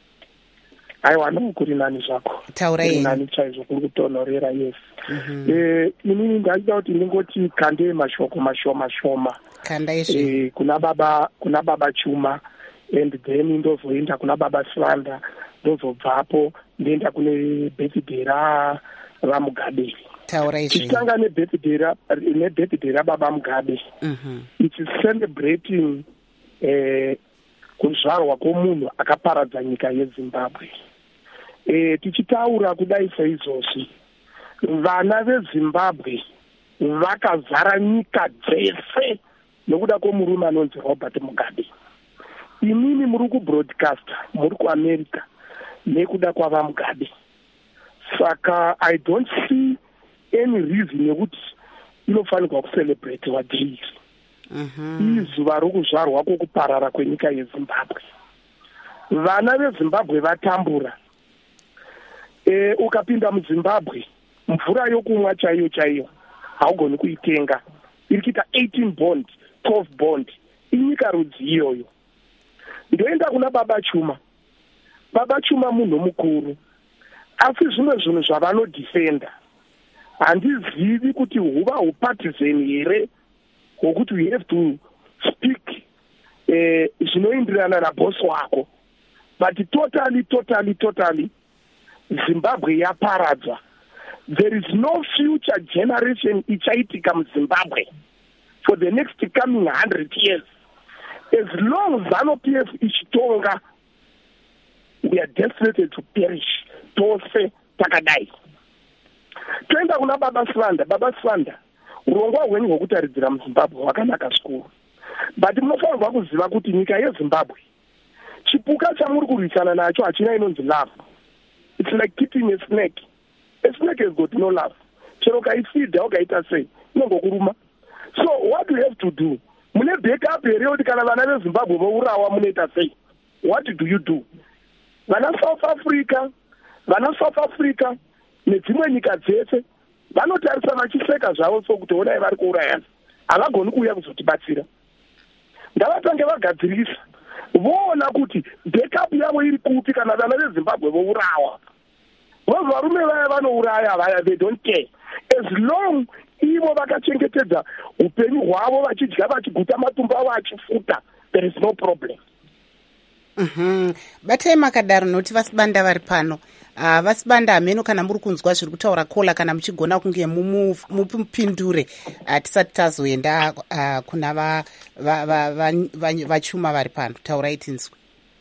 Aiwa nokuri nani zvako. Taurai. Nani chaizvo kuri kutonhorera yes. Eh, inini ndaida kuti ndingoti kande mashoko mashoma shoma. Kanda izvi. Eh, kuna baba kuna baba Chuma and then ndozoenda kuna baba Swanda. Ndozobvapo ndienda kune birthday ra raMugabe. Taura izvi. Tichitanga nebirthday ra nebirthday ra baba Mugabe. Mhm. It's celebrating eh kuzvarwa kwomunhu akaparadza nyika yeZimbabwe. Eh tichitaura kudai saizvozvi vana veZimbabwe vakazara nyika dzese nokuda kwomurume anonzi Robert Mugabe. Imini muri kubroadcaster muri kuAmerica nekuda kwava Mugabe. Saka I don't see any reason yekuti inofanirwa kucelebrate wadei. Mhm. Izuva rokuzvarwa kwokuparara kwenyika yeZimbabwe. Vana veZimbabwe vatambura. Eh ukapinda muZimbabwe mvura yokumwa chaiyo chaiyo haugoni kuitenga. Iri kuita eighteen bond, twelve bond. Inyika rudzi iyoyo. Ndoenda kuna baba Chuma. Baba Chuma munhu mukuru. Asi zvimwe zvinhu zvavanodefenda handizivi kuti huva hupartisan here wokuti we have to speak eh zvinoenderana naboss wako. But totally totally totally Zimbabwe yaparadzwa. There is no future generation ichaitika muZimbabwe for the next coming one hundred years. As long as ZANU-P F ichitonga, we are destined to perish. Tose takadai. Toenda kuna baba Swanda, baba Swanda. Urongwa hwenyu hwekutaridzira muZimbabwe hwakanaka zvikuru. But munofanirwa kuziva kuti nyika yeZimbabwe chipuka chamuri kurwisana nacho hachina inonzi love. It's like keeping a snake. A snake has got no love. Chero kaifidha ukaita sei inongokuruma. So what do we have to do? Mune backup here kuti kana vana veZimbabwe vourawa munoita sei? What do you do? Vana South Africa, vana South Africa nedzimwe nyika dzese vanotarisa vachiseka zvavo sokuti onai vari kuurayana. Havagoni kuuya kuzotibatsira. Ngavatange vagadzirisa. Voona kuti backup yavo iri kupi kana vana veZimbabwe vourawa. Varume vaya vanouraya vaya, they don't care. As long ivo vakachengetedza upenyu hwavo vachidya vachiguta matumbu avo achifuta, there is no problem. Mhm. Batai makadaro noti vasibanda vari pano. Uh, vasibanda hameno kana muri kunzwa zviri kutaura kola kana muchigona kunge mupindure uh, tisati tazoenda uh, kuna va, va, va, va, va, vachuma vari pano. Taurai tinzwe.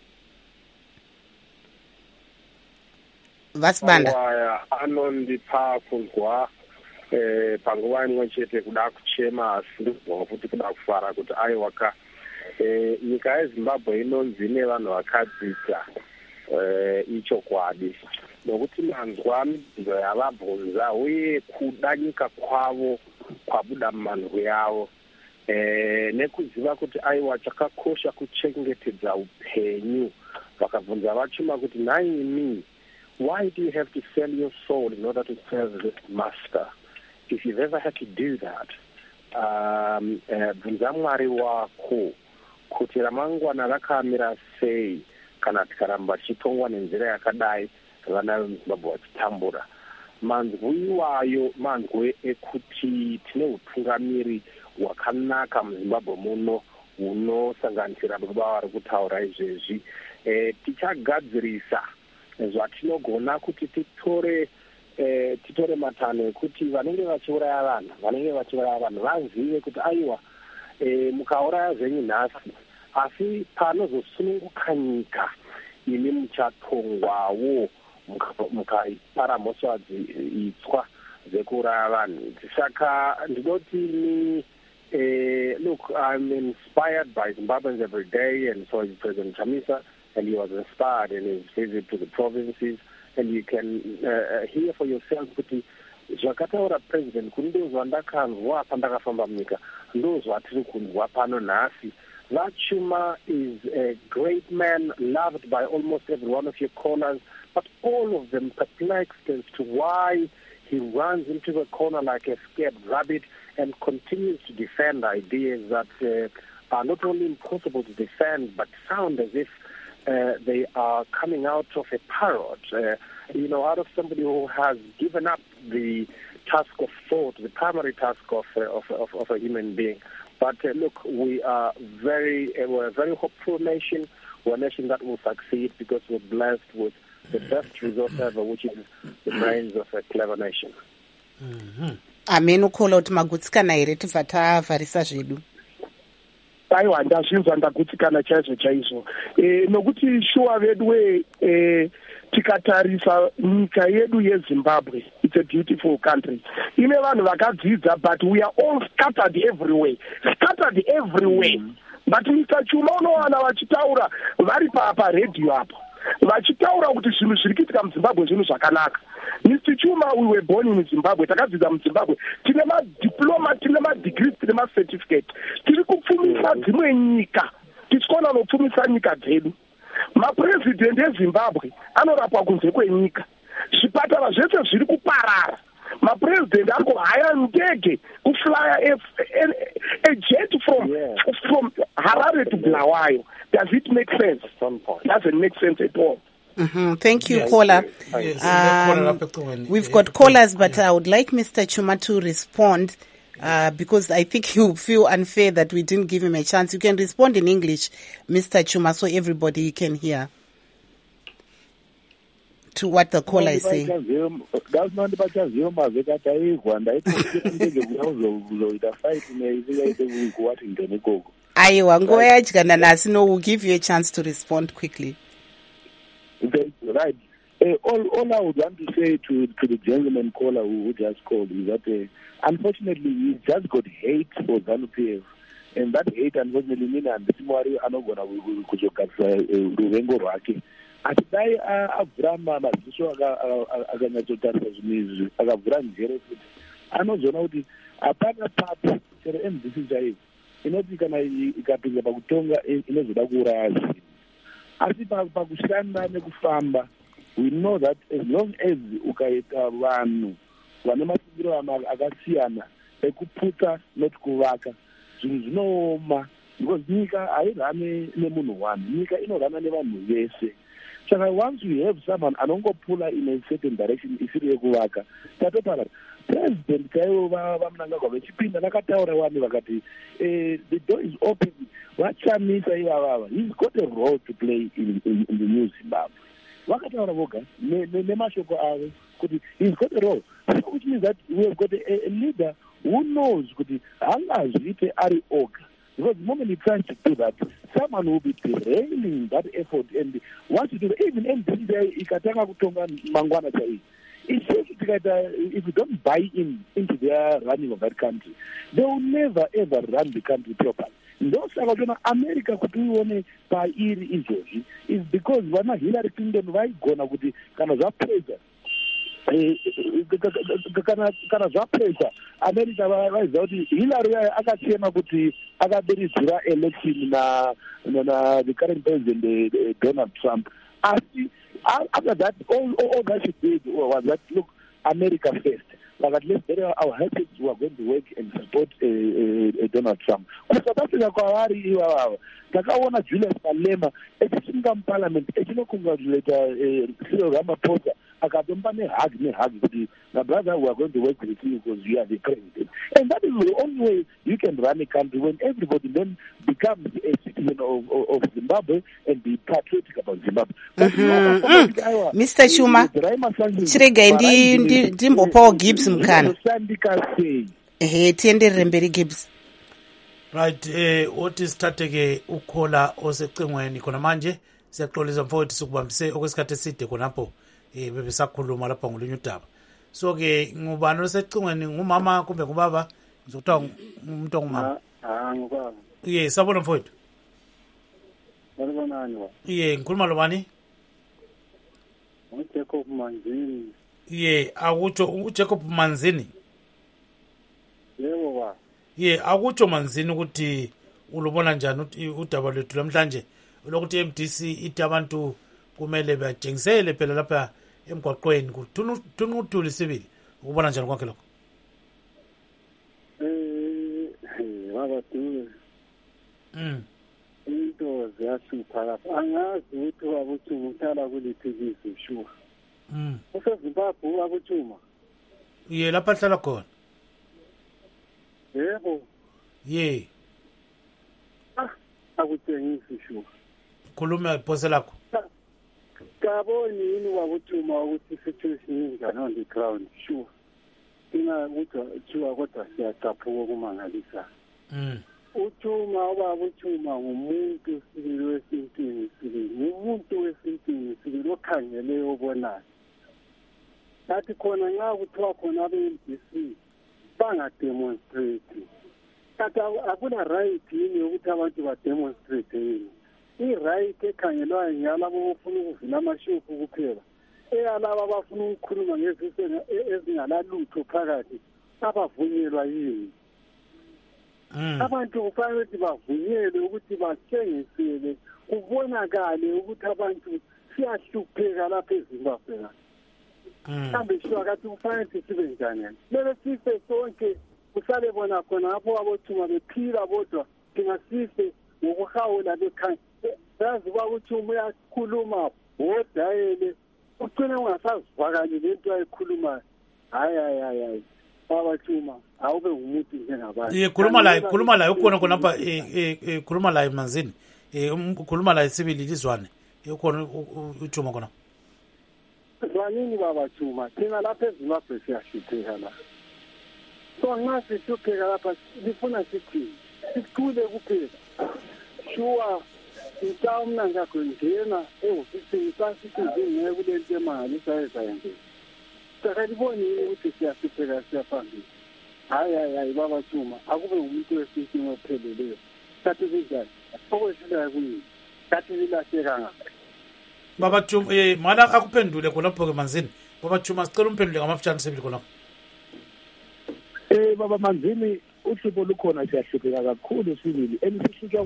Vasibanda. Waya anondipa kunzwa eh panguva imwe chete kuda kuchema asi ndizwa futi kuda kufara kuti aiwaka eh nyika yeZimbabwe inonzi nevanhu vakadzidza eh ichokwadi nokuti manzwa mibvunzo yavabvunza uye kuda nyika kwavo kwabuda mumanhwi yavo eh nekuziva kuti aiwa chakakosha kuchengetedza upenyu vakabvunza vachuma kuti naimi, why do you have to sell your soul in order to serve this master? If you've ever had to do that, um, bvunza Mwari wako kuti ramangwana rakamira sei kana tikaramba tichitongwa nenzira yakadai vana veZimbabwe vachitambura. Manzwi iwayo manzwi ekuti tine utungamiri hwakanaka muZimbabwe muno hunosanganisira baba vari kutaura izvezvi. E, tichagadzirisa zvatinogona kuti titore eh, titore matanho ekuti vanenge vachiuraya vanhu vanenge vachiuraya vanhu vazive kuti aiwa eh, mukauraya zvenyu nhasi asi panozosununguka nyika imi muchatongwawo mukaipara mhosva itswa dzekuuraya vanhu. Saka ndinoti ni Uh, look, I'm inspired by Zimbabweans every day, and so is President Chamisa, and he was inspired in his visit to the provinces, and you can uh, hear for yourself kuti zvakataura president kundozwa ndakanzwa pandakafamba munyika ndozwa tiri kunzwa pano nhasi. That Chuma is a great man, loved by almost every one of your corners, but all of them perplexed as to why he runs into the corner like a scared rabbit and continues to defend ideas that uh, are not only impossible to defend, but sound as if uh, they are coming out of a parrot, uh, you know, out of somebody who has given up the task of thought, the primary task of, uh, of, of, of a human being. But uh, look, we are very, uh, we're a very hopeful nation. We're a nation that will succeed because we're blessed with the best resource ever, which is the brains of a clever nation. Mm-hmm. Amen. Ukhola kuti magutsikana here tibva tavharisa zvedu. Aiwa ndazvinzwa ndagutsikana chaizvo chaizvo. Eh, nokuti shuwa vedu we eh, tikatarisa nyika yedu yeZimbabwe, it's a beautiful country. Ine vanhu vakadzidza, but we are all scattered everywhere. Scattered everywhere. Mm. But Mister Chuma unowana vachitaura vari paredhiyo apo. Vachitaura kuti zvinhu zviri kuitika muZimbabwe zvinhu zvakanaka. Mister Chuma, we were born in Zimbabwe, takadzidza muZimbabwe. Tine madiploma, tine madegrees, tine macertificate. Tiri kupfumisa dzimwe nyika. Tichikona nopfumisa nyika dzedu. Mapresident eZimbabwe anorapwa kunze kwenyika. Zvipatara zvese zviri kuparara. Mapresident ari kuhaya ndege kuflya a jet from yeah. from Harare to Bulawayo. Does it make sense? Doesn't make sense at all. Mm-hmm. Thank you, yes, caller. Yes. Um, we've yes. got callers, but I would like Mister Chuma to respond uh, because I think he'll feel unfair that we didn't give him a chance. You can respond in English, Mister Chuma, so everybody can hear to what the caller is saying. Aiwa, nguva yadya nasi, no, we'll give you a chance to respond quickly. Right. Uh, all, all I would want to say to, to the gentleman caller who, who just called is that, uh, unfortunately, he just got hate for ZANU-P F. And that hate, unfortunately, means that Simwari anogona kuzogadzira ruvengo rwake. Atidai abvura madziso akanyatsotarisa zvinhu izvi, akabvura njere futi, anozoona kuti hapana papo chero M D C chaivo inoti kana ikapinda pakutonga inozoda kuuraya zvinhu. Asi pakushanda nekufamba, we know that as long as ukaita vanhu vane mafungiro akasiyana ekuputa not kuvaka, zvinhu zvinooma, because nyika hairane nemunhu one, nyika inorana nevanhu vese. Saka once we have someone anongopula in a certain direction isiri yekuvaka, tatopara president chaivo vamunangagwa vechipinda vakataura wani vakati the door is open. Vachamisa ivavava, he's got a role to play in, in, in the new Zimbabwe. Vakataura voga nemashoko avo kuti he's got a role, which means that we have got a, a leader who knows kuti hangazviite ari oga. Because the moment he tries to do that, someone will be derailing that effort. And once you do that, even M D C ikatanga kutonga mangwana chai. It seems that uh, if you don't buy in into their running of that country, they will never ever run the country properly. Ndosaka kuti America kuti uone pairi izvozvi is because vana Hillary Clinton vaigona kuti kana zvapedza kana zvapedza America vaiziva kuti Hillary akachema kuti akabiridzira election na na the current president uh, Donald Trump. Asi after that, all, all, all that she did was that, look, America first. Like at least our helpers who are going to work and support uh, uh, Donald Trump. South Africa, Takaona Julius Malema, echisinga parliament, echino congratulate Cyril Ramaphosa, akatomba ne hug ne hug kuti my brother, we are going to work with you because you are the president. And that is the only way you can run a country, when everybody then becomes a citizen of, of, of Zimbabwe and be patriotic about Zimbabwe. Mm-hmm. Mm. Mister Chuma, chirega ndimbopawo Gibbs mukana. Ehe, tienderere mberi Gibbs. Right, eh othi sithatheke ukhola osecingweni khona manje siyaxolisa mfowethu sikubambise okwesikhathi eside khonapho eh bebesakhuluma lapha ngolunye udaba. So ke ngubani osecingweni, ngumama kumbe ngubaba ngizokuthiwa umuntu ongumama. Ah, ngokwazi. Iye, sabona mfowethu. Salibonani wa. Iye, ngikhuluma lo bani? uJacob Manzini. Iye, akutsho uJacob Manzini. Yebo ba. Iye, akutsho Manzini ukuthi ulubona njani udaba lwethu namhlanje lokuthi M D C ithi abantu kumele bajengisele phela lapha emgwaqweni kuthunqutula isibili ukubona njani konke lokho. Eh baba Dube. Mm. Into ziyahlupha lapha. Angazi ukuthi wabuthuma uhlala kuliphikisi sure. Mm. useZimbabwe wabuthuma. Iye, lapha hlala khona. Yebo. Ye. Ah, akutshengisi sure. Khuluma iphose lakho. Kaboni yini wakuthuma ukuthi situation injani on the ground sure. Ina ukuthi thiwa kodwa siyaqaphuka kumangalisa. Mm. Uthuma ubaba uthuma ngumuntu sibili wesintini sibili. Umuntu wesintini sibili okhangele obonayo. Nathi khona nxa kuthiwa khona abe-M D C bangademonstrate. Kati akuna right yini yokuthi abantu bademonstrate yini. I-right ekhangelwayo ngeyalabo abafuna ukuvula amashopu kuphela. Eyalabo abafuna ukukhuluma ngeziso ezingalalutho phakathi abavunyelwa yini. Abantu kufanele ukuthi bavunyelwe ukuthi bathengisele kubonakale ukuthi abantu siyahlupheka lapha eZimbabwe. Mhlawumbe shuwa kathi kufanele ukuthi sibe njani. Mele sife sonke kusale bona khona lapho abothuma bephila bodwa thina sife ngokuhawula bekhanya. Yazi ukuthi uyakhuluma wodayele ugcine ungasazivakali lento ayikhulumayo. Hayi hayi hayi babathuma awube ngumuntu njengabanye. Iye, khuluma la khuluma la ukhona khona lapha eh eh khuluma la Manzini. Eh ukhuluma la isibili lizwane. Ukhona uthuma khona. Zwanini babathuma thina lapha eZimbabwe siyahlupheka la. So nxa sihlupheka lapha sifuna sithi sithule kuphela. Shuwa mhlawumbe ngakho ngena ehofisini sasithizile kulento emali sayezayenze. Sakaliboni ukuthi siyahlupheka siyaphambili. Hayi hayi hayi babathuma akube umuntu wesintini opheleleyo. Kathi kunjani? Okwesila kuyini? Kathi lilahleka ngaphi? Babathuma eh mana akuphendule khonapho ke Manzini. Babathuma sicela umphendule ngamafutshane sibili khonapho. Eh baba Manzini uhlupho lukhona siyahlupheka kakhulu sibili elisishwa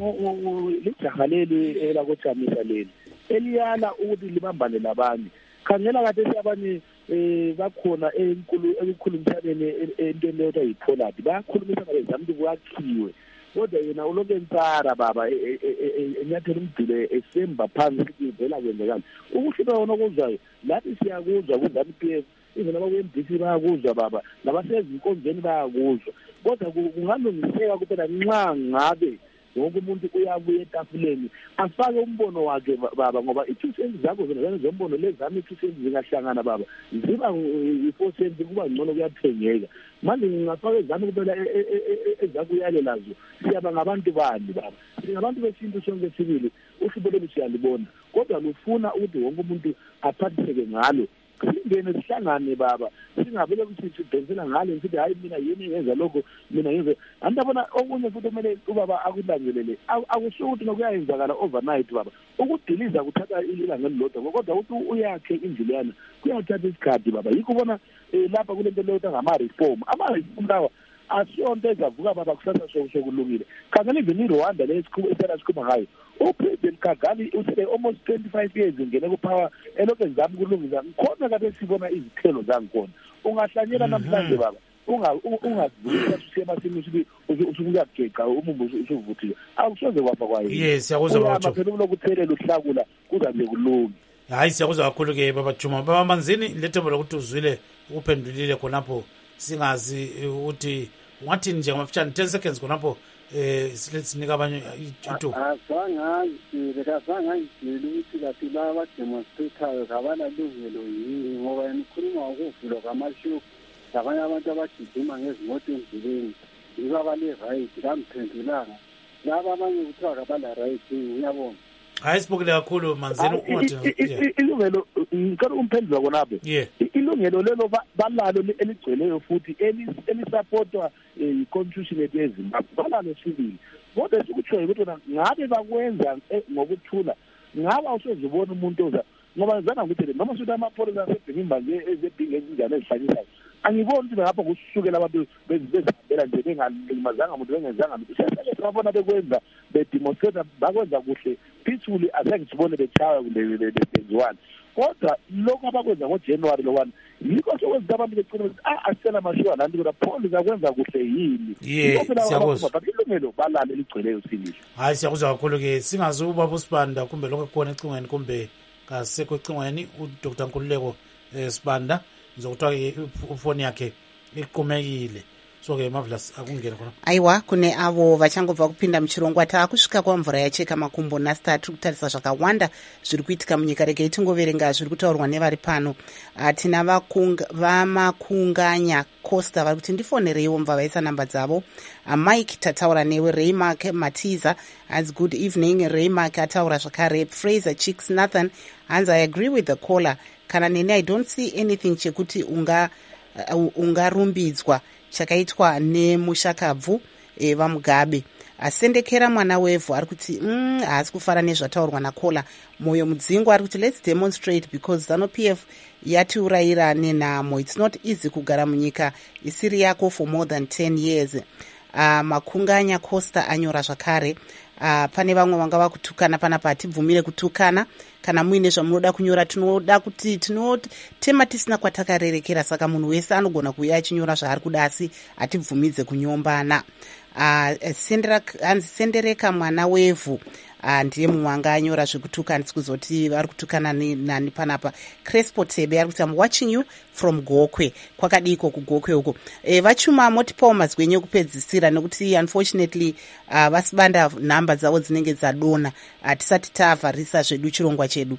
lijaha leli elakojamisa leli eliyala ukuthi libambane labanye khangela kade sabanye eh bakhona enkulu ekukhulumisaneni entweni leyo ayiPollard bayakhulumisa ngabezama ukuthi kwakhiwe kodwa yena uloke entsara baba enyathela umdile esemba phansi ivela kwenzekani ukuhlupha wona okuzwayo lathi siyakuzwa kuZANU P F even abakwe-M D C bayakuzwa baba nabasezinkonzweni bayakuzwa kodwa kungalungiseka kuphela nxa ngabe wonke umuntu uyabuya etafuleni afake umbono wakhe baba ngoba i-two cents zakho zona zombono lezami i-two cents zingahlangana baba ziba i-four cents kuba ngcono kuyathengeka manje ngingafaka ezami kuphela ezakho uyale lazo siyaba ngabantu bani baba singabantu besintu sonke sibili uhlupho lolu siyalibona kodwa lufuna ukuthi wonke umuntu aphathiseke ngalo singene sihlangane baba singabele ukuthi sidonsela ngale sithi hayi mina yini ngenza lokho mina ngenze andabona okunye futhi kumele ubaba akulandelele akusho ukuthi nokuyayenzakala overnight baba ukudiliza kuthatha ilanga elilodwa kodwa ukuthi uyakhe indlelana kuyathatha isikhathi baba yikho ubona lapha kulento leyo ngama reform ama reform lawa asiyonto ezavuka baba kusasa sokulungile khangela even iRwanda lesikhulu esela sikhuma ngayo uPresident Kagame usele almost twenty-five years ngene kupower elokho ezama ukulungisa ngikhona kade sibona izithelo zangikhona ungahlanyela namhlanje baba unga ungavula usemasini usithi usukuyageqa umumbu usuvuthile akusoze kwafa kwayo yes siyakuzwa bathi phela ukuthelela uhlakula kuzabe kulungi hayi siyakuzwa kakhulu ke baba Juma baba Manzini lethemba lokuthi uzwile ukuphendulile khonapho singazi ukuthi ungathi nje ngamafutshane ten seconds khonapho eh silethinika abanye ithuba azangazi bekazangayideli ukuthi kathi la abademonstrator kabana lungelo yini ngoba yenikhuluma ukuvulwa kwamashopu labanye abantu abagijima ngezimoto endleleni yiba bale right kamphendulanga laba abanye kuthiwa kabala right ngiyabona hayi sibukile kakhulu Manzini uthi ilungelo ngicela umphendula konapho yeah ilungelo lelo balalo eligcweleyo futhi elisupportwa i-constitution yethu yeZimbabwe balalo sibili kodwa sikutshoyo ukuthi ngabe bakwenza ngokuthula ngabe awusezibona umuntu oza ngoba zana ukuthi noma sithi amapholisa asebhekimba nje ezebhinge ezinjani ezihlanyisayo angiboni ukuthi ngapha kusukela abantu bezibela nje bengalimazanga umuntu bengenzanga lutho sesake sabona bekwenza bedemonstrate bakwenza kuhle peacefully azange sibone bechawa benziwani kodwa lokho abakwenza ngoJanuary lo one yikho sokwenza abantu becina ukuthi ah asela mashiwa lanto kodwa polisi akwenza kuhle yini siyakuzwa but ilungelo balale ligcweleyo sibili hayi siyakuzwa kakhulu ke singazuba uSibanda kumbe lokho khona ecingweni kumbe kasekho ecingweni uDr Nkululeko Sibanda ngizokuthiwa ifoni yakhe iqhumekile so ke Marvelous akungena khona aiwa kune avo vachangobva kupinda muchirongwa taakusvika kwamvura yacheka makumbo nasita tiri kutarisa zvakawanda zviri kuitika munyika regai tingoverenga zviri kutaurwa nevari pano tina vamakunganya costa vari kuti ndifonereiwo mva vaisa namba dzavo mike tataura newe raymark matiza as good evening raymark ataura zvakare fraser chicks nathan hands I agree with the caller kana nene I don't see anything chekuti unga uh, ungarumbidzwa chakaitwa nemushakabvu e, vamugabe asendekera mwana wevhu ari kuti mm, haasi kufara nezvataurwa nakola moyo mudzingwa ari kuti let's demonstrate because zanu P F yatiurayira nenhamo it's not easy kugara munyika isiri yako for more than ten years uh, makunganya costa anyora zvakare uh, pane vamwe vanga vakutukana panapa hatibvumire kutukana kana muine zvamunoda kunyora tinoda kuti tinotema tisina kwatakarerekera saka munhu wese anogona kuuya achinyora zvaari kuda asi hatibvumidze kunyombana uh, sendereka mwana wevhu uh, ndiye mumwe anga anyora zvekutukana tikuzoti vari kutukana nani panapa Crespo Tebe ari kuti I'm watching you from Gokwe kwakadiko kugokwe huko e, vachuma motipawo mazwenyu ekupedzisira nekuti unfortunately uh, vasibanda nhamba dzavo dzinenge dzadona uh, tisati tavharisa zvedu chirongwa chedu.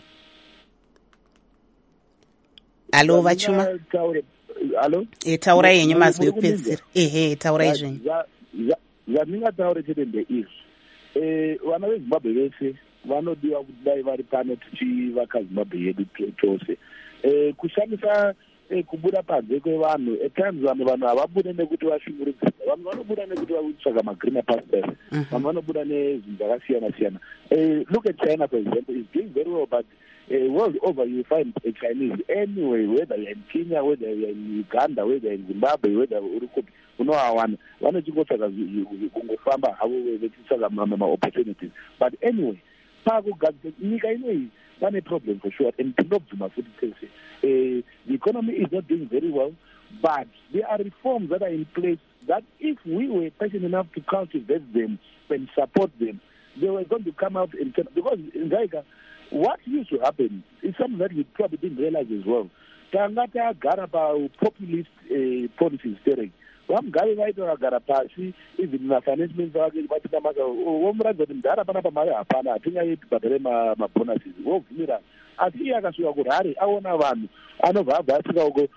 Alo vachuma alo e, taurai yenyu mazwi ekupedzisira ehe taurai zvenyu zvandingataure chete ndeizvi eh vana veZimbabwe vese vanodiwa kuti dai vari pano tichivaka Zimbabwe yedu chose eh kushamisa eh kubuda panze kwevanhu at times vanhu vanhu havabude nekuti vashungurudzira vanhu vanobuda nekuti vakutsvaka magreener pastures vanhu vanobuda nezvinhu zvakasiyana siyana eh look at China for example is doing very well but uh, world over you find a Chinese anyway whether you're in Kenya whether you're in Uganda whether you're in Zimbabwe whether uri kupi unowawana vanochingosaka kungofamba havo vechitsvaka ma-opportunities but anyway pakugadzira nyika inoyi vane problem for sure and tinobvuma futi tese the economy is not doing very well but there are reforms that are in place that if we were patient enough to cultivate them and support them they were going to come out in because in Gaika what used to happen is something that we probably didn't realize as well tanga tagara pa-populist uh, policies steering vamugabe vaita vakagara pasi even mafinance minister vake vatinamaka vomuratidza kuti mudhara panapa mari hapana hatingaibhadhare mabonuses vobvumirana asi iye akasvika kurare aona vanhu anobva abva asvika uko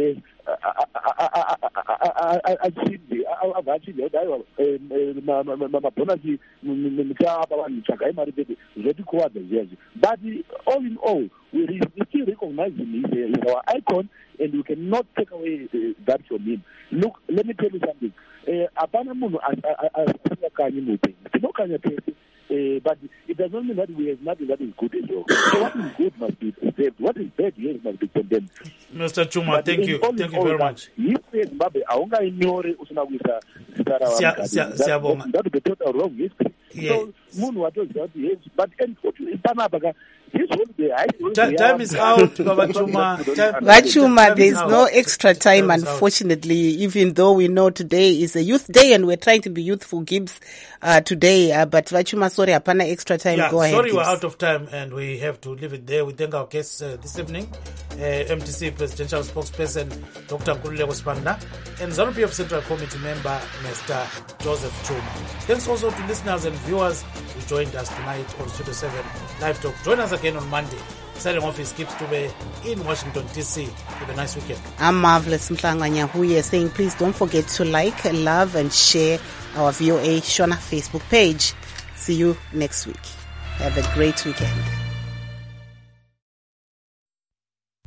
achinje abva achinja kuti aiwa mabhonasi muchaapa vanhu tsvagai mari pete zvotikuwadza zviyazi but all in all we still recognize him as our icon and we cannot take away uh, that from him. Look, let me tell you something. Apana munhu asingakanyi mupenyu. Tinokanya pese, but it does not mean that we have nothing that is good as well. So what is good must be preserved. What is bad here must be condemned. Mister Chuma, but thank you. Thank you very much. He said, Zimbabwe, aunga inyore usina kuisa sitara wa mkadi. That would be total wrong history. So, munhu watoziva kuti yes, but unfortunately, panapa this time, time is out, Vachuma. Vachuma, there is no extra time, time unfortunately, even though we know today is a youth day and we're trying to be youthful, Gibbs, uh, today. Uh, but Vachuma, sorry, apana extra time. Yeah, Go ahead. Sorry, Gibbs. We're out of time and we have to leave it there. We thank our guests uh, this evening, uh, M T C Presidential Spokesperson, Doctor Nkululeko Sibanda, and ZANU P F Central Committee member, Mister Joseph Chuma. Thanks also to listeners and viewers who joined us tonight on Studio seven Live Talk. Join us again on Monday. Selling office keeps to be in Washington, D C. Have a nice weekend. I'm Marvelous Mhlanga Nyahuye saying please don't forget to like, love and share our V O A Shona Facebook page. See you next week. Have a great weekend.